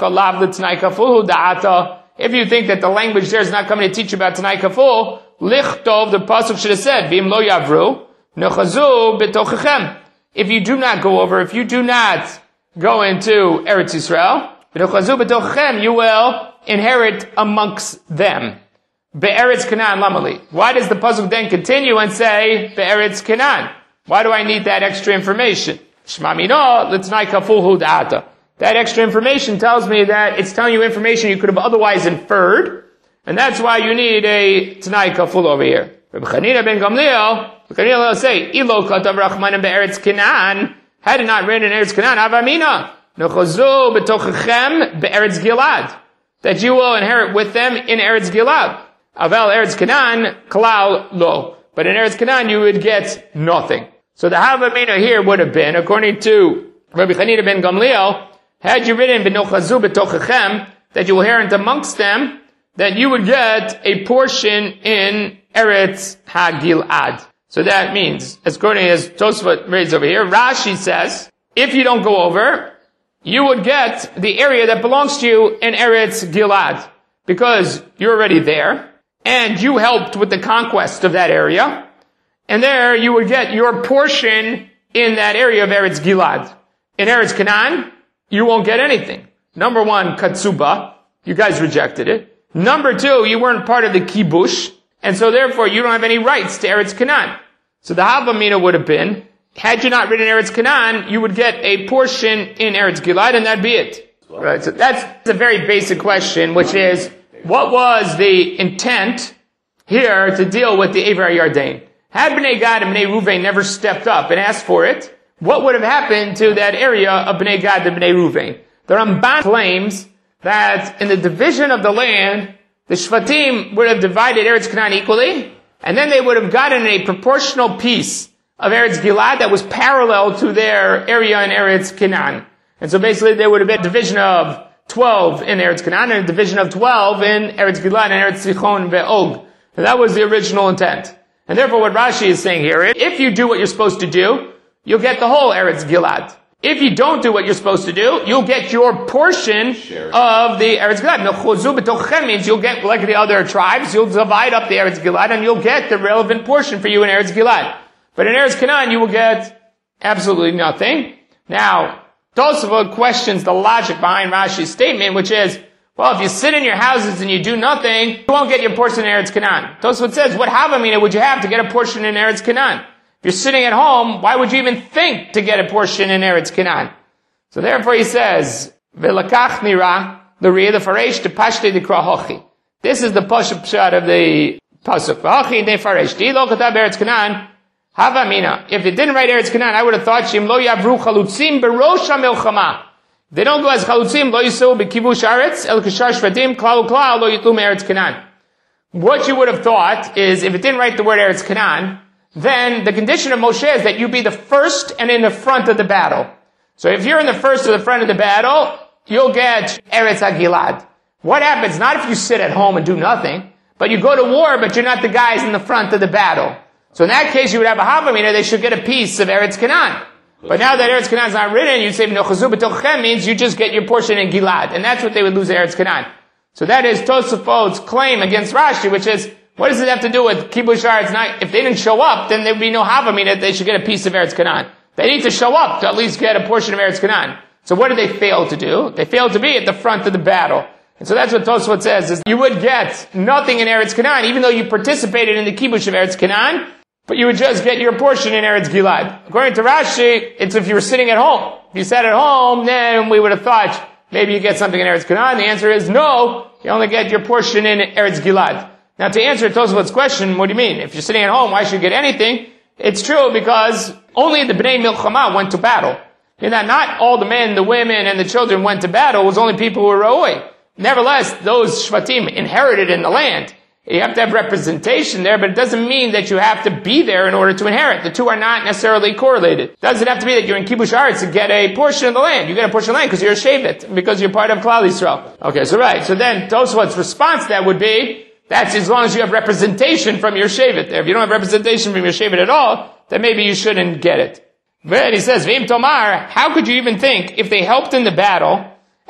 you think that the language there is not coming to teach you about Tanai Kaful, Lichtov, the pasuk should have said, V'im lo yavru, nechazu b'tochechem. If you do not go over, if you do not go into Eretz Yisrael, nechazu b'tochechem, you will inherit amongst them. Be'eretz Canaan lamali. Why does the pasuk then continue and say Be'eretz Canaan? Why do I need that extra information? Shma mino l'tnai kaful hu da'ata. That extra information tells me that it's telling you information you could have otherwise inferred, and that's why you need a t'nai kaful over here. Rabbi Chanina ben Gamliel will say, Ilo katav rachmanim be'eretz Canaan, had it not written in Eretz Canaan, avamina, nechazu b'tochechem be'eretz Gilad, that you will inherit with them in Eretz Gilad. Aval Eretz Canaan, klal lo. But in Eretz Canaan you would get nothing. So the havamina here would have been, according to Rabbi Chanina ben Gamliel, had you written v'nochazu b'tochechem, that you will inherit amongst them, that you would get a portion in Eretz HaGilad. So that means, as according as Tosfot reads over here, Rashi says, if you don't go over, you would get the area that belongs to you in Eretz Gilad, because you're already there, and you helped with the conquest of that area, and there you would get your portion in that area of Eretz Gilad. In Eretz Canaan, you won't get anything. Number one, Katsuba, you guys rejected it. Number two, you weren't part of the kibush, and so therefore you don't have any rights to Eretz Canaan. So the havamina would have been, had you not written Eretz Canaan, you would get a portion in Eretz Gilad, and that'd be it. Right, so that's a very basic question, which is, what was the intent here to deal with the Ever Yarden? Had Bnei Gad and Bnei Ruvain never stepped up and asked for it, what would have happened to that area of Bnei Gad and Bnei Ruvain? The Ramban claims that in the division of the land, the Shvatim would have divided Eretz Canaan equally, and then they would have gotten a proportional piece of Eretz Gilad that was parallel to their area in Eretz Canaan. And so basically there would have been a division of 12 in Eretz Canaan and a division of 12 in Eretz Gilad and Eretz Sichon ve'og. And that was the original intent. And therefore what Rashi is saying here, if you do what you're supposed to do, you'll get the whole Eretz Gilad. If you don't do what you're supposed to do, you'll get your portion of the Eretz Gilad. Nechozu b'tochechem means you'll get, like the other tribes, you'll divide up the Eretz Gilad and you'll get the relevant portion for you in Eretz Gilad. But in Eretz Canaan, you will get absolutely nothing. Now, Tosafot questions the logic behind Rashi's statement, which is, well, if you sit in your houses and you do nothing, you won't get your portion in Eretz Canaan. Tosafot says, what havamina would you have to get a portion in Eretz Canaan? If you're sitting at home, why would you even think to get a portion in Eretz Canaan? So therefore he says, V'lakach nira, l'riyah faresh tepashte dikra hochi. This is the pshat of the pasuk. Hochi de faresh. Di lo katab Eretz Canaan, havamina. If it didn't write Eretz Canaan, I would have thought shim lo yavru chalutzim berosh ha-milchama. They don't go as chalutzim, lo yisou b'kibush aretz, el kishar shvatim, klal klal, lo yitlum Eretz Canaan. What you would have thought is, if it didn't write the word Eretz Canaan, then the condition of Moshe is that you be the first and in the front of the battle. So if you're in the first or the front of the battle, you'll get Eretz HaGilad. What happens? Not if you sit at home and do nothing, but you go to war, but you're not the guys in the front of the battle. So in that case, you would have a havamina, they should get a piece of Eretz Canaan. But now that Eretz Canaan is not written, you'd say, V'nochazu b'tochechem means you just get your portion in Gilad. And that's what they would lose at Eretz Canaan. So that is Tosafot's claim against Rashi, which is, what does it have to do with Kibush Aretz? If they didn't show up, then there would be no havamina that they should get a piece of Eretz Canaan. They need to show up to at least get a portion of Eretz Canaan. So what did they fail to do? They failed to be at the front of the battle. And so that's what Tosafot says, is you would get nothing in Eretz Canaan, even though you participated in the Kibush of Eretz Canaan, but you would just get your portion in Eretz Gilad. According to Rashi, it's if you were sitting at home. If you sat at home, then we would have thought maybe you get something in Eretz Canaan. The answer is no, you only get your portion in Eretz Gilad. Now to answer Tosafot's question, what do you mean? If you're sitting at home, why should you get anything? It's true because only the Bnei Milchama went to battle. In that not all the men, the women, and the children went to battle, it was only people who were Ro'oi. Nevertheless, those Shvatim inherited in the land. You have to have representation there, but it doesn't mean that you have to be there in order to inherit. The two are not necessarily correlated. It doesn't have to be that you're in Kibush Aretz to get a portion of the land. You get a portion of the land because you're a Shevet, because you're part of Klal Yisrael. Okay, so right. So then Tosafot's response to that would be, that's as long as you have representation from your Shevet there. If you don't have representation from your Shevet at all, then maybe you shouldn't get it. Then he says, V'im Tomar, how could you even think if they helped in the battle,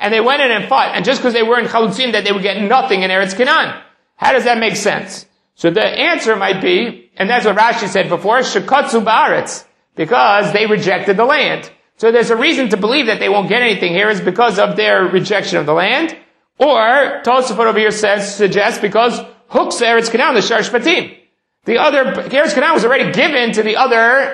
and they went in and fought, and just because they were in Chalutzim that they would get nothing in Eretz Canaan. How does that make sense? So the answer might be, and that's what Rashi said before, Shekatzu Ba'aretz, because they rejected the land. So there's a reason to believe that they won't get anything here is because of their rejection of the land, or Tosafot over here suggests because Huksa Eretz Canaan, the Shar Shpatim. The other, Eretz Canaan was already given to the other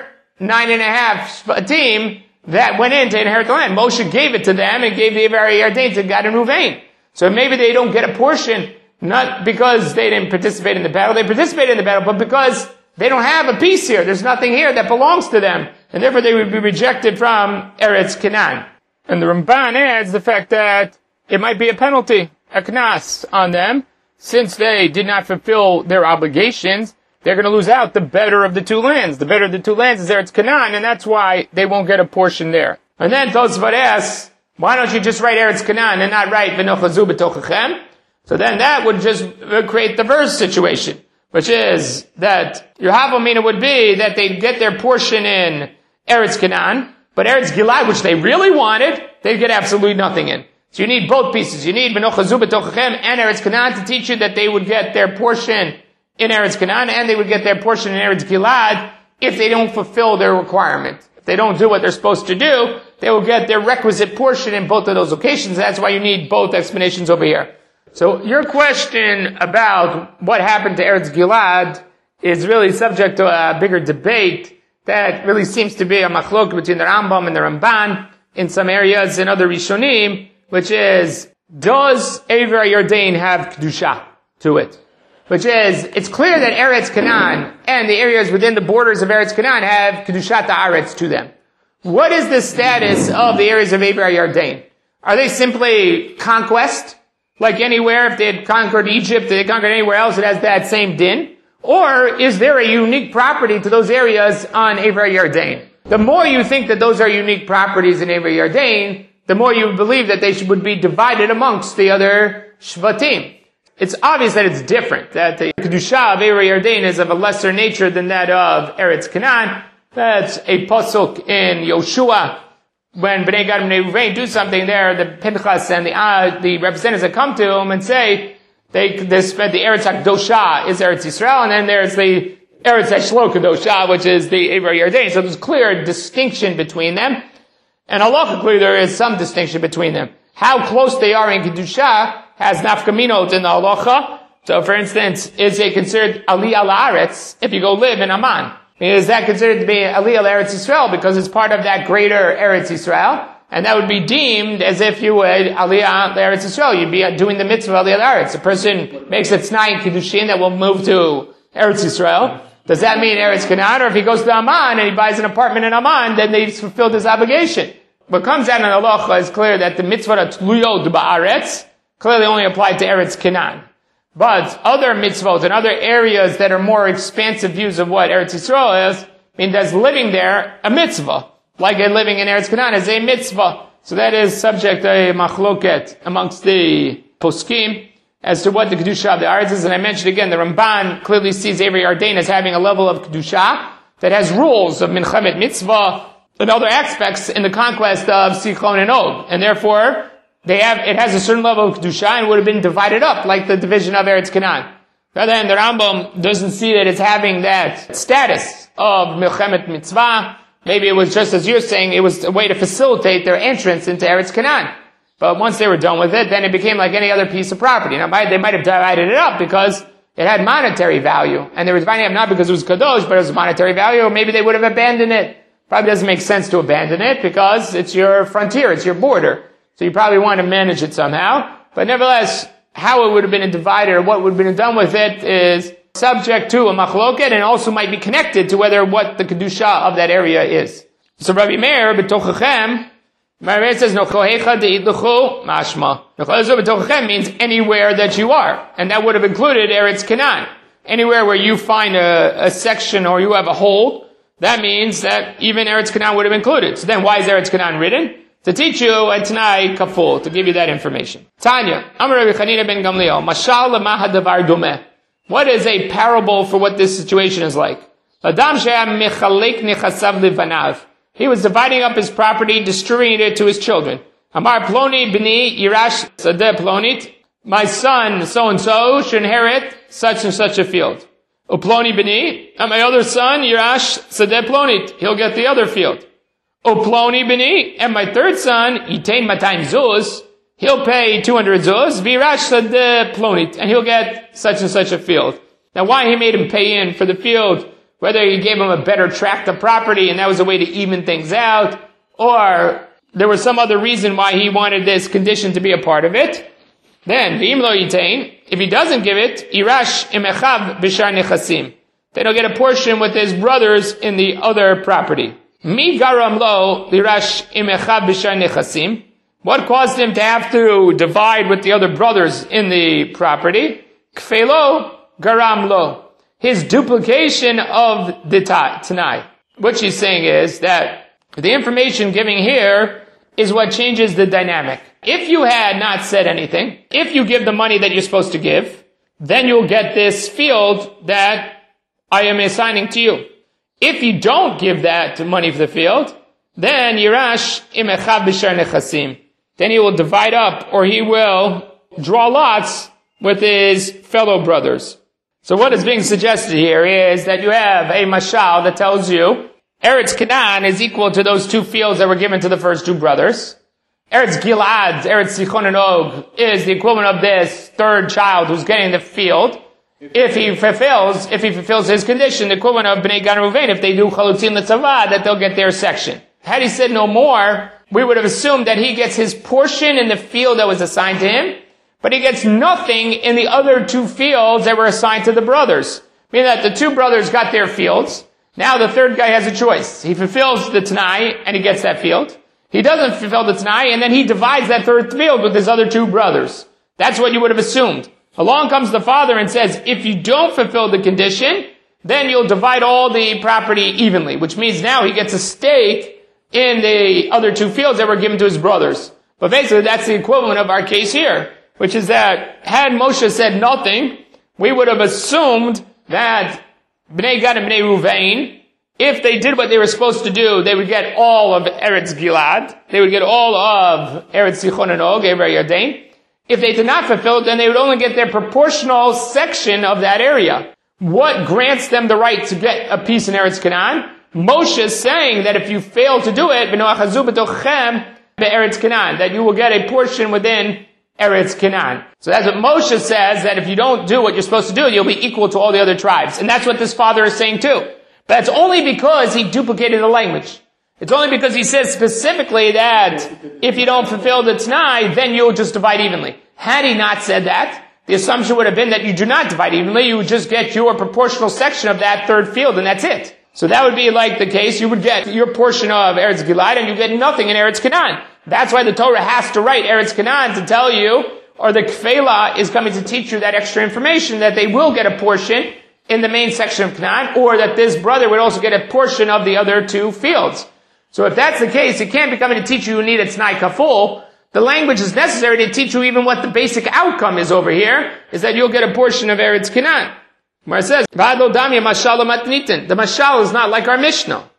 9.5 Shpatim that went in to inherit the land. Moshe gave it to them and gave the Ivar Yarden to Gad and Ruvain. So maybe they don't get a portion, not because they didn't participate in the battle, they participated in the battle, but because they don't have a piece here. There's nothing here that belongs to them. And therefore they would be rejected from Eretz Canaan. And the Ramban adds the fact that it might be a penalty, a knas on them, since they did not fulfill their obligations. They're going to lose out the better of the two lands. The better of the two lands is Eretz Canaan, and that's why they won't get a portion there. And then Tosafot asks, why don't you just write Eretz Canaan and not write V'nochazu b'tochachem? So then that would just create the verse situation, which is that your Havamina would be that they'd get their portion in Eretz Canaan, but Eretz Gilad, which they really wanted, they'd get absolutely nothing in. So you need both pieces. You need V'nochazu b'tochachem and Eretz Canaan to teach you that they would get their portion in Eretz Canaan, and they would get their portion in Eretz Gilad if they don't fulfill their requirement. If they don't do what they're supposed to do, they will get their requisite portion in both of those locations. That's why you need both explanations over here. So your question about what happened to Eretz Gilad is really subject to a bigger debate that really seems to be a machlok between the Rambam and the Ramban in some areas and other Rishonim, which is, does Eivra Yarden have Kedusha to it? Which is, it's clear that Eretz Canaan and the areas within the borders of Eretz Canaan have Kedushat Haaretz to them. What is the status of the areas of Eivra Yarden? Are they simply conquest? Like anywhere, if they had conquered Egypt, if they had conquered anywhere else, it has that same din? Or is there a unique property to those areas on Eivra Yarden? The more you think that those are unique properties in Eivra Yarden, the more you believe that they would be divided amongst the other Shvatim. It's obvious that it's different, that the Kedusha of Eivra Yarden is of a lesser nature than that of Eretz Canaan. That's a pasuk in Yoshua. When Bnei Gad and Bnei Ruvain do something there, the Pinchas and the representatives that come to him and say, they spent the Eretz HaKdosha is Eretz Yisrael, and then there's the Eretz HaShlo Kedosha, which is the Eivra Yarden. So there's clear distinction between them. And halachically there is some distinction between them. How close they are in Kedusha has nafkaminot in the halacha. So for instance, is it considered aliyah la'aretz if you go live in Amman? Is that considered to be aliyah l'Eretz Yisrael because it's part of that greater Eretz Yisrael? And that would be deemed as if you would aliyah l'Eretz Yisrael. You'd be doing the mitzvah aliyah l'Eretz. A person makes a t'nai in Kiddushin that will move to Eretz Yisrael. Does that mean Eretz Canaan? Or if he goes to Amman and he buys an apartment in Amman, then he's fulfilled his obligation. What comes out in halacha is clear that the mitzvah tluyot ba'aretz clearly only applied to Eretz Canaan. But other mitzvot and other areas that are more expansive views of what Eretz Yisrael is, mean does living there a mitzvah, like living in Eretz Canaan is a mitzvah. So that is subject to a machloket amongst the poskim as to what the kedusha of the aretz is. And I mentioned again, the Ramban clearly sees Eivra Yarden as having a level of kedusha that has rules of minchamet mitzvah and other aspects in the conquest of Sichon and Og, and therefore it has a certain level of kedusha and would have been divided up like the division of Eretz Canaan. Rather than the Rambam doesn't see that it's having that status of milchemet mitzvah. Maybe it was just as you're saying, it was a way to facilitate their entrance into Eretz Canaan. But once they were done with it, then it became like any other piece of property. Now, they might have divided it up because it had monetary value, and they were dividing it up not because it was kadosh, but it was monetary value, or maybe they would have abandoned it. Probably doesn't make sense to abandon it because it's your frontier, it's your border. So you probably want to manage it somehow. But nevertheless, how it would have been divided or what would have been done with it is subject to a machloket and also might be connected to whether what the kedusha of that area is. So Rabbi Meir, b'tochachem, Rabbi Meir says, Nochohecha de'idluchu mashma. Nochohecha b'tochachem means anywhere that you are. And that would have included Eretz Canaan. Anywhere where you find a section or you have a hold, that means that even Eretz Canaan would have included. So then why is Eretz Canaan written? To teach you a Tanai kaful, to give you that information. Tanya, Amar Rabbi Chanina ben Gamliel, Mashal lema hadavar domeh. What is a parable for what this situation is like? Adam she'ha mechalek nechasav levanav. He was dividing up his property, distributing it to his children. Amar Ploni b'ni yirash sadeh plonit. My son, so-and-so, should inherit such and such a field. Uploni b'ni, and my other son, yirash sadeh plonit. He'll get the other field. Uploni b'ni, and my third son, yitain 200 zuz. He'll pay 200 zuz, v'yirash sadeh plonit, and he'll get such and such a field. Now why he made him pay in for the field, whether he gave him a better tract of property and that was a way to even things out, or there was some other reason why he wanted this condition to be a part of it, then, v'im lo yitain, if he doesn't give it, irash im echav b'shar nechasim. Then he'll get a portion with his brothers in the other property. Mi garam lo l'irash im echav b'shar nechasim. What caused him to have to divide with the other brothers in the property? Kfelo garam lo. His duplication of the Tanai. What she's saying is that the information giving here is what changes the dynamic. If you had not said anything, if you give the money that you're supposed to give, then you'll get this field that I am assigning to you. If you don't give that money for the field, then yirash im echav b'shar nechasim. Then he will divide up, or he will draw lots with his fellow brothers. So what is being suggested here is that you have a mashal that tells you Eretz Canaan is equal to those two fields that were given to the first two brothers. Eretz Gilad, Eretz Sichon and Og, is the equivalent of this third child who's getting the field. If he fulfills his condition, the equivalent of Bnei Gad and Reuven, if they do Chalutzim L'Tzavah, that they'll get their section. Had he said no more, we would have assumed that he gets his portion in the field that was assigned to him, but he gets nothing in the other two fields that were assigned to the brothers. Meaning that the two brothers got their fields. Now the third guy has a choice. He fulfills the Tanai and he gets that field. He doesn't fulfill the Tanai and then he divides that third field with his other two brothers. That's what you would have assumed. Along comes the father and says, if you don't fulfill the condition, then you'll divide all the property evenly, which means now he gets a stake in the other two fields that were given to his brothers. But basically that's the equivalent of our case here, which is that had Moshe said nothing, we would have assumed that Bnei Gad and Bnei Reuven, if they did what they were supposed to do, they would get all of Eretz Gilad. They would get all of Eretz Sichon and Og, Eber Yarden. If they did not fulfill it, then they would only get their proportional section of that area. What grants them the right to get a piece in Eretz Canaan? Moshe is saying that if you fail to do it, that you will get a portion within Eretz Canaan. So that's what Moshe says, that if you don't do what you're supposed to do, you'll be equal to all the other tribes. And that's what this father is saying too. But that's only because he duplicated the language. It's only because he says specifically that if you don't fulfill the Tanai, then you'll just divide evenly. Had he not said that, the assumption would have been that you do not divide evenly, you would just get your proportional section of that third field, and that's it. So that would be like the case, you would get your portion of Eretz Gilad, and you get nothing in Eretz Canaan. That's why the Torah has to write Eretz Canaan to tell you, or the Kfela is coming to teach you that extra information, that they will get a portion in the main section of Canaan, or that this brother would also get a portion of the other two fields. So if that's the case, it can't be coming to teach you need a T'nai Kaful. The language is necessary to teach you even what the basic outcome is over here, is that you'll get a portion of Eretz Canaan. Where it says, the mashal is not like our Mishnah.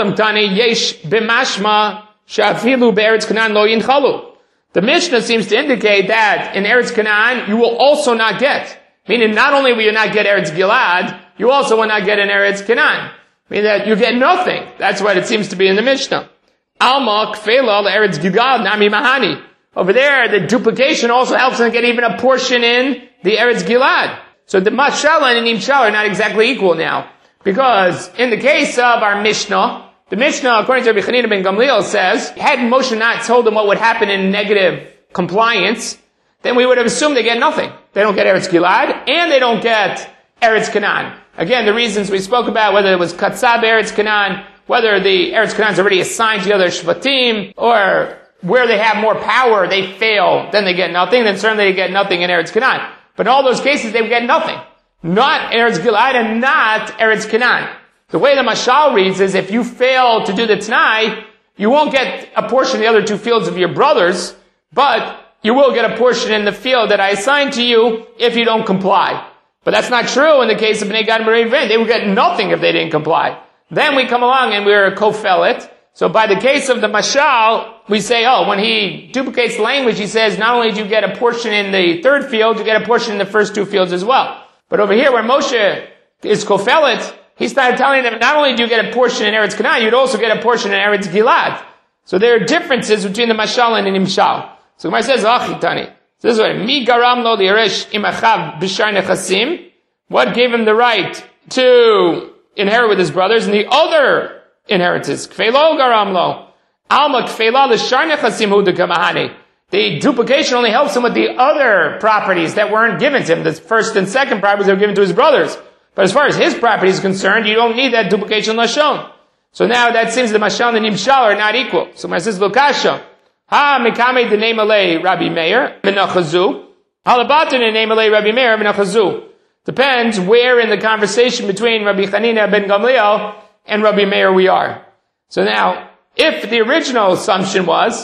The Mishnah seems to indicate that in Eretz Canaan, you will also not get. Meaning not only will you not get Eretz Gilad, you also will not get an Eretz Canaan. Meaning that you get nothing. That's what it seems to be in the Mishnah. Alma kfela Eretz Gilad nami mahani. Over there, the duplication also helps them get even a portion in the Eretz Gilad. So the mashal and the nimshal are not exactly equal now. Because in the case of our Mishnah, the Mishnah, according to Rabbi Chanina ben Gamliel, says, had Moshe not told them what would happen in negative compliance, then we would have assumed they get nothing. They don't get Eretz Gilad, and they don't get Eretz Canaan. Again, the reasons we spoke about, whether it was Katzab Eretz Canaan, whether the Eretz Canaan is already assigned to the other Shvatim, or where they have more power, they fail, then they get nothing, then certainly they get nothing in Eretz Canaan. But in all those cases, they would get nothing. Not Eretz Gilad and not Eretz Canaan. The way the Mashal reads is if you fail to do the T'nai, you won't get a portion of the other two fields of your brothers, but you will get a portion in the field that I assigned to you if you don't comply. But that's not true in the case of Bnei Gad and Reuven. They would get nothing if they didn't comply. Then we come along and we're kofelet, So by the case of the mashal, we say, when he duplicates the language, he says, not only do you get a portion in the third field, you get a portion in the first two fields as well. But over here, where Moshe is kofelet, he started telling them, not only do you get a portion in Eretz Canaan, you'd also get a portion in Eretz Gilad. So there are differences between the mashal and the nimshal. So Gemara says, Achitani. So this is what, Mi garam lo li'eresh imachav b'shar nechasim. What gave him the right to inherit with his brothers? And the other inheritance, kfeilo garam lo. Alma kfeila l'shar nechasim hu dekamahani. The duplication only helps him with the other properties that weren't given to him. The first and second properties that were given to his brothers. But as far as his property is concerned, you don't need that duplication lashon. So now that seems the mashal and the nimshal are not equal. So when it says Lokasha, ha mikame the name alei Rabbi Meir v'nachazu, halabatin the name alei Rabbi Meir v'nachazu. Depends where in the conversation between Rabbi Chanina ben Gamliel and Rabbi Meir we are. So now, if the original assumption is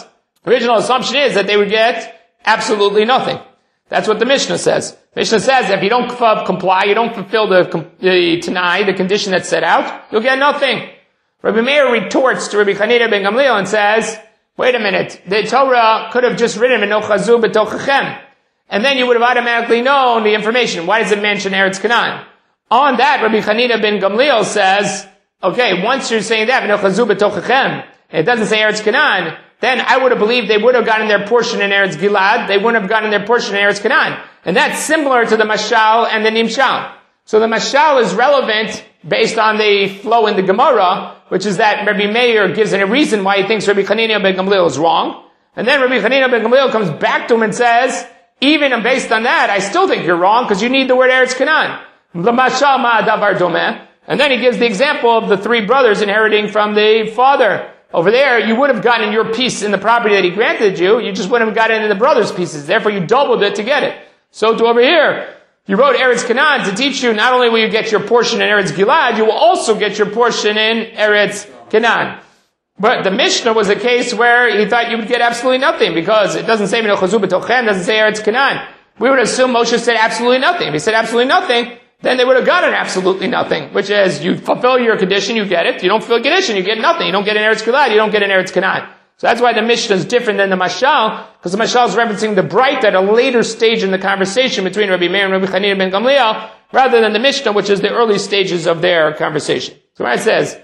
that they would get absolutely nothing. That's what the Mishnah says. Mishnah says if you don't comply, you don't fulfill the Tanai, the condition that's set out, you'll get nothing. Rabbi Meir retorts to Rabbi Chanina ben Gamliel and says, wait a minute, the Torah could have just written V'nochazu b'tochachem, and then you would have automatically known the information. Why does it mention Eretz Canaan? On that, Rabbi Chanina ben Gamliel says, okay, once you're saying that, V'nochazu b'tochachem, and it doesn't say Eretz Canaan, then I would have believed they would have gotten their portion in Eretz Gilad, they wouldn't have gotten their portion in Eretz Canaan. And that's similar to the Mashal and the Nimshal. So the Mashal is relevant based on the flow in the Gemara, which is that Rabbi Meir gives a reason why he thinks Rabbi Chanina ben Gamliel is wrong. And then Rabbi Chanina ben Gamliel comes back to him and says, even based on that, I still think you're wrong because you need the word Eretz Canaan. L'mashal ma'adavar domeh. And then he gives the example of the three brothers inheriting from the father. Over there, you would have gotten your piece in the property that he granted you. You just wouldn't have gotten in the brothers' pieces. Therefore, you doubled it to get it. So to over here, you wrote Eretz Canaan to teach you not only will you get your portion in Eretz Gilad, you will also get your portion in Eretz Canaan. But the Mishnah was a case where he thought you would get absolutely nothing because it doesn't say V'nochazu b'tochem, doesn't say Eretz Canaan. We would assume Moshe said absolutely nothing. If he said absolutely nothing, then they would have gotten absolutely nothing, which is you fulfill your condition, you get it. You don't fulfill condition, you get nothing. You don't get an Eretz Gilad, you don't get an Eretz Canaan. So that's why the Mishnah is different than the Mashal, because the Mashal is referencing the bright at a later stage in the conversation between Rabbi Meir and Rabbi Chanina ben Gamliel, rather than the Mishnah, which is the early stages of their conversation. So when it says,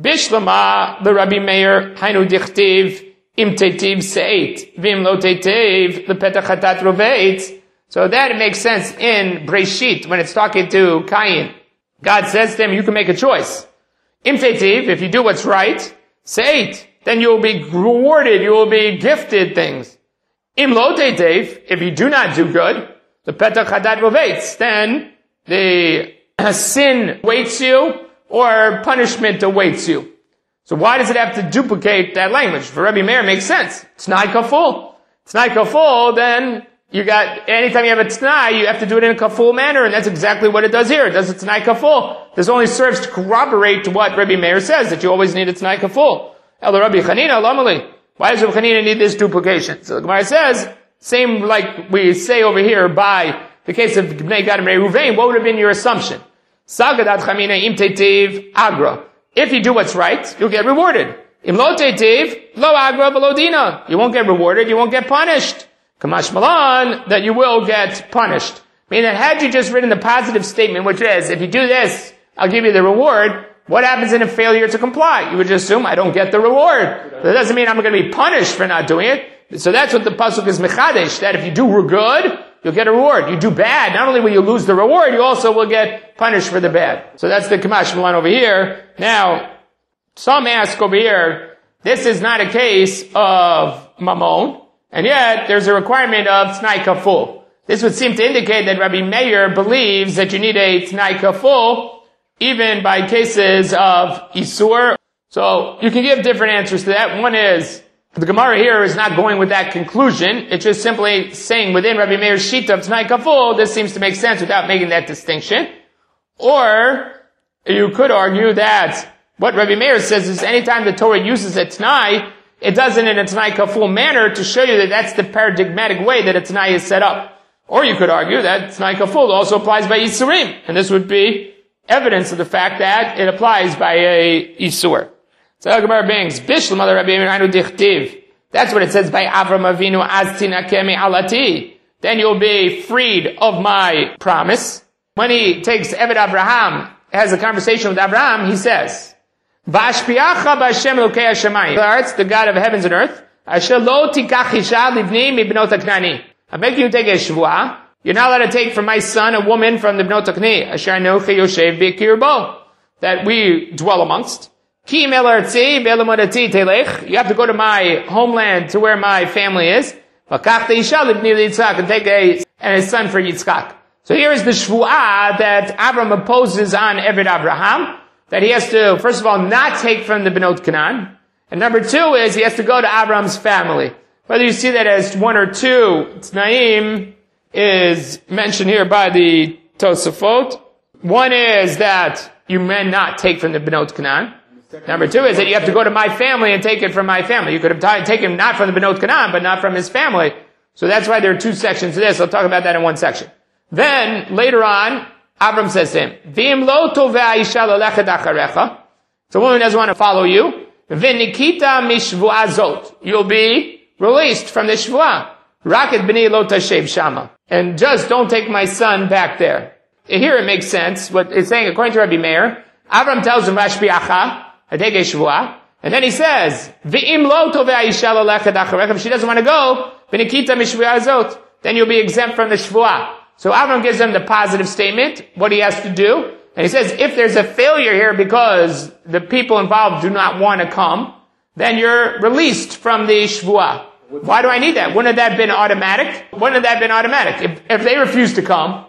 Bishlama the Rabbi Meir hainu dichtiv im tetiv seit vim lo tetiv the petach hatat roveit. So that it makes sense in Breshit when it's talking to Cain. God says to him, you can make a choice. Im tetiv, if you do what's right, seit, then you will be rewarded, you will be gifted things. Im lo tetiv, if you do not do good, the petach hatat roveit, then the sin waits you, or punishment awaits you. So why does it have to duplicate that language? For Rabbi Meir, it makes sense. T'nai kaful. T'nai kaful, then you got, anytime you have a t'nai, you have to do it in a kaful manner, and that's exactly what it does here. It does a t'nai kaful. This only serves to corroborate what Rabbi Meir says, that you always need a t'nai kaful. El Rabbi Chanina, lamali. Why does Rabbi Chanina need this duplication? So the Gemara says, same like we say over here by the case of Bnei Gad and Reuven, what would have been your assumption? Sagadat chamina im tetiv agra. If you do what's right, you'll get rewarded. Im lo tetiv, lo agra v'lo dina. You won't get rewarded, you won't get punished. Kamash malan, that you will get punished. Meaning that had you just written the positive statement, which is, if you do this, I'll give you the reward, what happens in a failure to comply? You would just assume, I don't get the reward. That doesn't mean I'm going to be punished for not doing it. So that's what the pasuk is mechadesh, that if you do good, you'll get a reward. You do bad, not only will you lose the reward, you also will get punished for the bad. So that's the Kamash Malan over here. Now, some ask over here, this is not a case of Mammon, and yet there's a requirement of T'nai Kaful. This would seem to indicate that Rabbi Meir believes that you need a T'nai Kaful, even by cases of Isur. So you can give different answers to that. One is, the Gemara here is not going with that conclusion. It's just simply saying within Rabbi Meir's Shita of T'nai Kaful, this seems to make sense without making that distinction. Or, you could argue that what Rabbi Meir says is anytime the Torah uses a T'nai, it does it in a T'nai Kaful manner to show you that that's the paradigmatic way that a T'nai is set up. Or you could argue that T'nai Kaful also applies by Yisurim, and this would be evidence of the fact that it applies by a Isur. So Gemara brings, Bishlam ala Rabbi Meir hainu dichtiv. That's what it says by Avram Avinu, az tinakemi alati. Then you'll be freed of my promise. When he takes Eved Abraham, has a conversation with Abraham, he says, V'ashpiacha b'Hashem Elokei hashamayim, the God of heavens and earth, asher lo tikach isha livni mibnot haknani. I'm making you take a shvuah. You're not allowed to take from my son a woman from the bnot hakni, asher anochi yoshev b'kirbo, that we dwell amongst. Ki mel artzi ve'elamodati telech. You have to go to my homeland, to where my family is. V'kach isha livni liyitzchak, and take his son for Yitzchak. So here is the shvuah that Abram imposes on Eved Abraham, that he has to, first of all, not take from the Bnot Canaan. And number two is he has to go to Abram's family. Whether you see that as one or two, T'naim is mentioned here by the Tosafot. One is that you may not take from the Bnot Canaan. Number two is that you have to go to my family and take it from my family. You could have taken not from the Bnot Canaan, but not from his family. So that's why there are two sections to this. I'll talk about that in one section. Then, later on, Abram says to him, V'im lo toveh isha lalechet acharecha. So a woman doesn't want to follow you. V'nikita mishvuah zot. You'll be released from the shvuah. Raket b'nei lo tashev shama. And just don't take my son back there. Here it makes sense. What it's saying, according to Rabbi Meir, Abram tells him, Vashpiacha, I take a shvuah. And then he says, V'im lo toveh isha lalechet acharecha. If she doesn't want to go, V'nikita mishvuah zot. Then you'll be exempt from the shvuah. So Avram gives him the positive statement, what he has to do. And he says, if there's a failure here because the people involved do not want to come, then you're released from the shvuah. Why do I need that? Wouldn't that have been automatic? Wouldn't that have been automatic? If they refuse to come,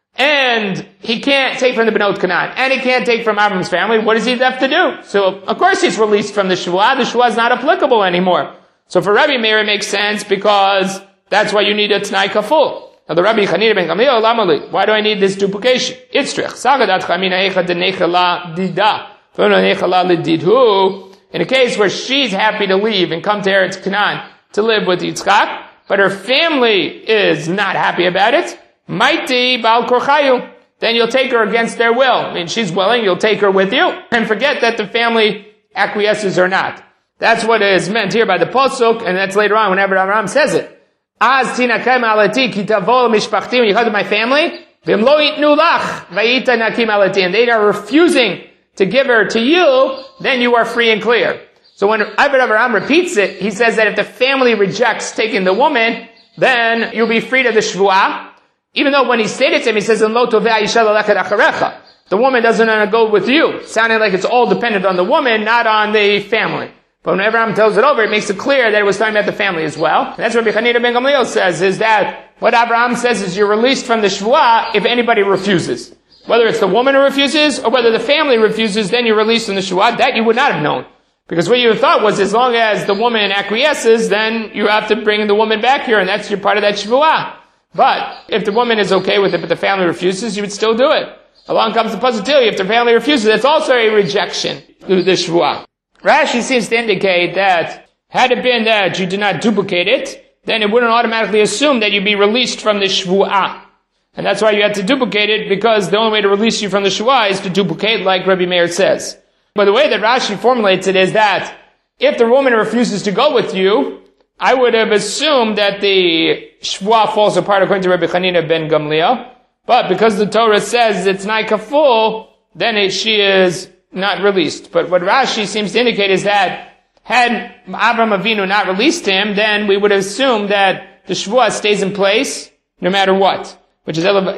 and he can't take from the Bnot Canaan, and he can't take from Avram's family, what is he left to do? So, of course he's released from the shvuah. The shvuah is not applicable anymore. So for Rabbi Meir it makes sense because that's why you need a T'nai Kaful. Now the Rabbi Chanina ben Gamliel, Lamali, why do I need this duplication? Itzrich. Sagadat chamina eicha de nechala dida. Nechala lididhu. In a case where she's happy to leave and come to Eretz Canaan to live with Yitzchak, but her family is not happy about it, Maiti bal korchayu. Then you'll take her against their will. I mean, she's willing, you'll take her with you, and forget that the family acquiesces or not. That's what is meant here by the Pasuk, and that's later on whenever Abraham says it. Az tinakem alati ki tavo mishpachti, when you come to my family, v'im lo yitnu lach vayita nakim alati, and they are refusing to give her to you, then you are free and clear. So when Eved Abraham repeats it, he says that if the family rejects taking the woman, then you'll be freed of the shvuah. Even though when he stated to him, he says, "Lo toveh isha lalechet acharecha." The woman doesn't want to go with you, sounding like it's all dependent on the woman, not on the family. But when Abraham tells it over, it makes it clear that it was talking about the family as well. And that's what Rabbi Chanina ben Gamliel says, is that what Abraham says is you're released from the shvuah if anybody refuses. Whether it's the woman who refuses, or whether the family refuses, then you're released from the shvuah. That you would not have known. Because what you thought was, as long as the woman acquiesces, then you have to bring the woman back here, and that's your part of that shvuah. But if the woman is okay with it, but the family refuses, you would still do it. Along comes the puzzle too. If the family refuses, it's also a rejection of the shvuah. Rashi seems to indicate that had it been that you did not duplicate it, then it wouldn't automatically assume that you'd be released from the shvuah. And that's why you had to duplicate it, because the only way to release you from the shvuah is to duplicate, like Rabbi Meir says. But the way that Rashi formulates it is that if the woman refuses to go with you, I would have assumed that the shvuah falls apart according to Rabbi Chanina ben Gamliel. But because the Torah says it's not kaful, then she is not released. But what Rashi seems to indicate is that had Avram Avinu not released him, then we would assume that the shvuah stays in place no matter what. Which is the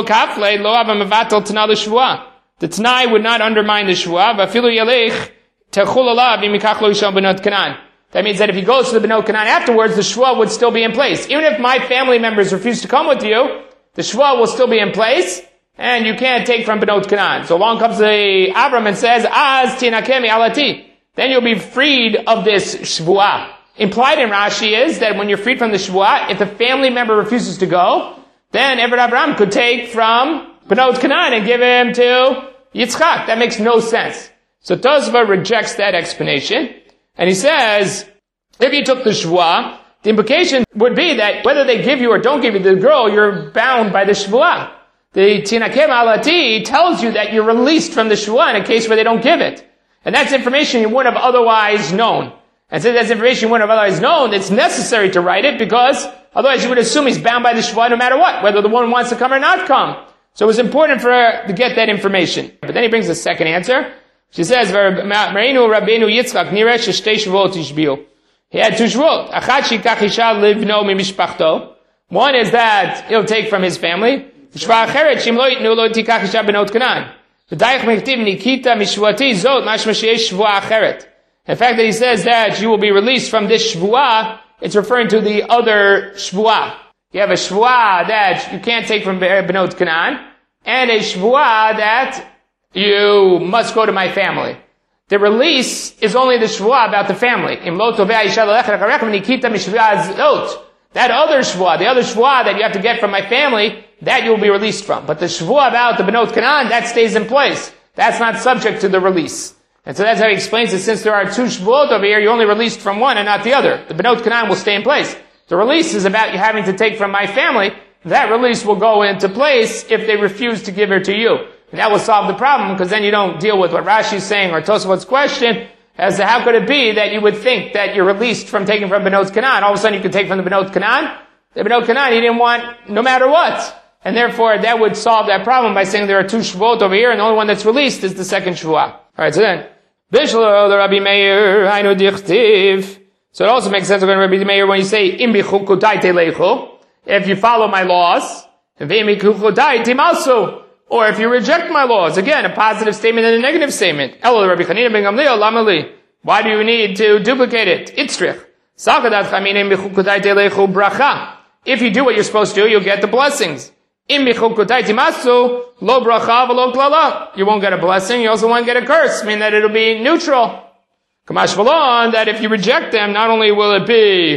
T'nai would not undermine the shvuah. That means that if he goes to the Bnot Canaan afterwards, the shvuah would still be in place. Even if my family members refuse to come with you, the shvuah will still be in place, and you can't take from Bnot Canaan. So along comes the Abram and says, Az tinakemi alati. Then you'll be freed of this shvuah. Implied in Rashi is that when you're freed from the shvuah, if the family member refuses to go, then Eved Abraham could take from Bnot Canaan and give him to Yitzchak. That makes no sense. So Tosva rejects that explanation, and he says, if you took the shvuah, the implication would be that whether they give you or don't give you the girl, you're bound by the shvuah. The Tinakem Alati tells you that you're released from the shvuah in a case where they don't give it. And that's information you wouldn't have otherwise known. And since that's information you wouldn't have otherwise known, it's necessary to write it because otherwise you would assume he's bound by the shvuah no matter what, whether the woman wants to come or not come. So it was important for her to get that information. But then he brings the second answer. She says, he had 2 shvuot. One is that he'll take from his family. The fact that he says that you will be released from this shvuah, it's referring to the other shvuah. You have a shvuah that you can't take from Benot Canaan, and a shvuah that you must go to my family. The release is only the shvuah about the family. That other shvuah, the other shvuah that you have to get from my family, that you will be released from. But the shvuah about the Benot Canaan, that stays in place. That's not subject to the release. And so that's how he explains it. Since there are 2 shvuot over here, you're only released from one and not the other. The Benot Canaan will stay in place. The release is about you having to take from my family. That release will go into place if they refuse to give her to you. And that will solve the problem, because then you don't deal with what Rashi is saying or Tosafot's question as to how could it be that you would think that you're released from taking from Benot Canaan. All of a sudden you can take from the Benot Canaan. The Benot Canaan he didn't want no matter what. And therefore that would solve that problem by saying there are 2 shvuot over here and the only one that's released is the second shvuah. Alright, so then, Bishlo the Rabbi Meir, Hainu Dichtiv. So it also makes sense when Rabbi Meir when you say, Im bichukutai telechu, if you follow my laws, V'im bichukutai timalsu, or if you reject my laws. Again, a positive statement and a negative statement. Elo Rabbi Chanina ben Gamliel, lamali. Why do you need to duplicate it? Itzrich. Sakadat chaminem bichukutai telechu bracha. If you do what you're supposed to do, you'll get the blessings. Im bichukutai timasu, lo bracha v'lo klala. You won't get a blessing, you also won't get a curse, meaning that it'll be neutral. Kamash v'lon, that if you reject them, not only will it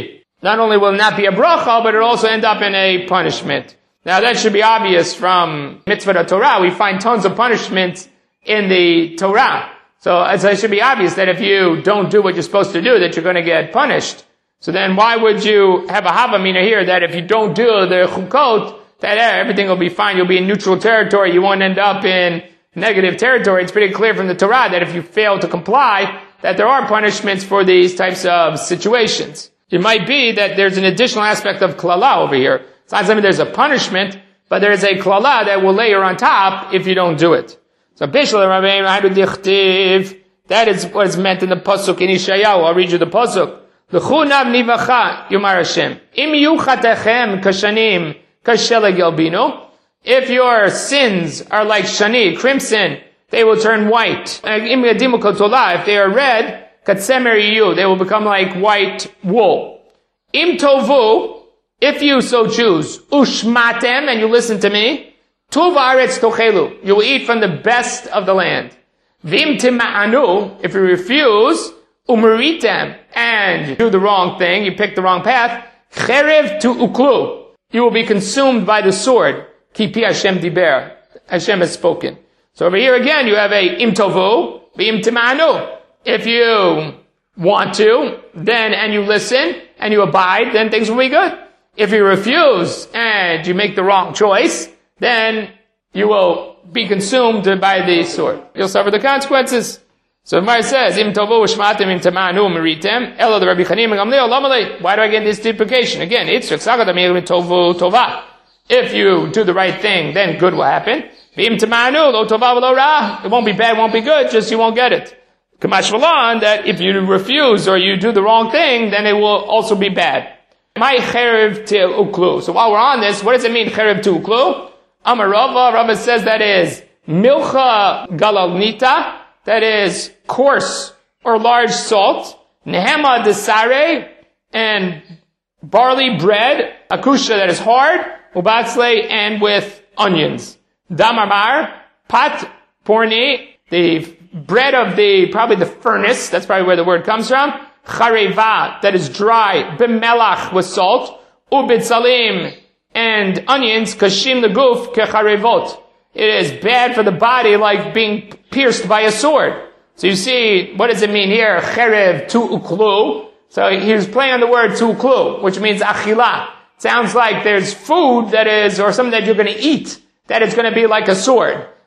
not be a bracha, but it'll also end up in a punishment. Now that should be obvious from mitzvah Torah. We find tons of punishments in the Torah. So it should be obvious that if you don't do what you're supposed to do, that you're going to get punished. So then why would you have a havamina here that if you don't do the chukot, that everything will be fine, you'll be in neutral territory, you won't end up in negative territory? It's pretty clear from the Torah that if you fail to comply, that there are punishments for these types of situations. It might be that there's an additional aspect of klala over here. It's not something there's a punishment, but there's a klala that will layer on top if you don't do it. So Bishla Rabbeinu Hadu Dichtiv, that is what is meant in the pasuk in Yeshayahu. I'll read you the pasuk. L'chunav nivacha Yomar Hashem. Im yuchatechem kashanim kasheleg yalbino. If your sins are like shani, crimson, they will turn white. Im yadimu kotolah. If they are red, katsemer yu, they will become like white wool. Im tovu, if you so choose, ushmatem, and you listen to me, Tuv haaretz tochelu, you will eat from the best of the land. Vim tima'anu, if you refuse, umeritem, and you do the wrong thing, you pick the wrong path, cherev tu uklu, you will be consumed by the sword. Ki pi Hashem diber, Hashem has spoken. So over here again, you have a im tovu, vim tima'anu. If you want to, then, and you listen, and you abide, then things will be good. If you refuse, and you make the wrong choice, then you will be consumed by the sword. You'll suffer the consequences. So Gemara says, Im tovu ushmatem im tamanu meritem, elo the Rabbi Chanim and Gamliel lamale. Why do I get this duplication? Again, Yitzchak sagadam im tovu tova. If you do the right thing, then good will happen. Im tamanu lo tova v'lo ra. It won't be bad, won't be good, just you won't get it. Kamash v'lan, that if you refuse or you do the wrong thing, then it will also be bad. My cherev te uklu. So while we're on this, what does it mean, cherev te uklu? Amar Rava, Rava says that is milcha galalnita, that is coarse or large salt, nehema desare, and barley bread, akusha that is hard, ubatzle, and with onions. Damamar, pat porni, the bread of probably the furnace, that's probably where the word comes from, chareva, that is dry, bimelach, with salt, ubitzalim, and onions, kashim leguf kecharevot. It is bad for the body like being pierced by a sword. So you see, what does it mean here? Cherev tu uklu. So he was playing on the word tu uklu, which means achila. Sounds like there's food that is, or something that you're going to eat, that is going to be like a sword.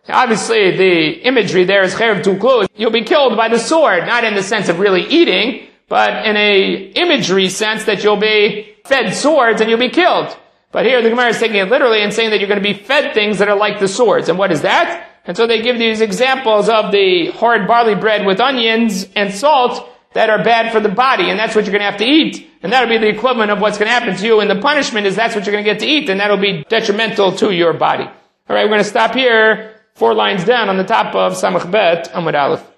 Obviously, the imagery there is cherev tuklu. You'll be killed by the sword, not in the sense of really eating, but in a imagery sense that you'll be fed swords and you'll be killed. But here the Gemara is taking it literally and saying that you're going to be fed things that are like the swords. And what is that? And so they give these examples of the hard barley bread with onions and salt that are bad for the body, and that's what you're going to have to eat. And that'll be the equivalent of what's going to happen to you, and the punishment is that's what you're going to get to eat, and that'll be detrimental to your body. Alright, we're going to stop here, 4 lines down on the top of Samach Bet, Amud Aleph.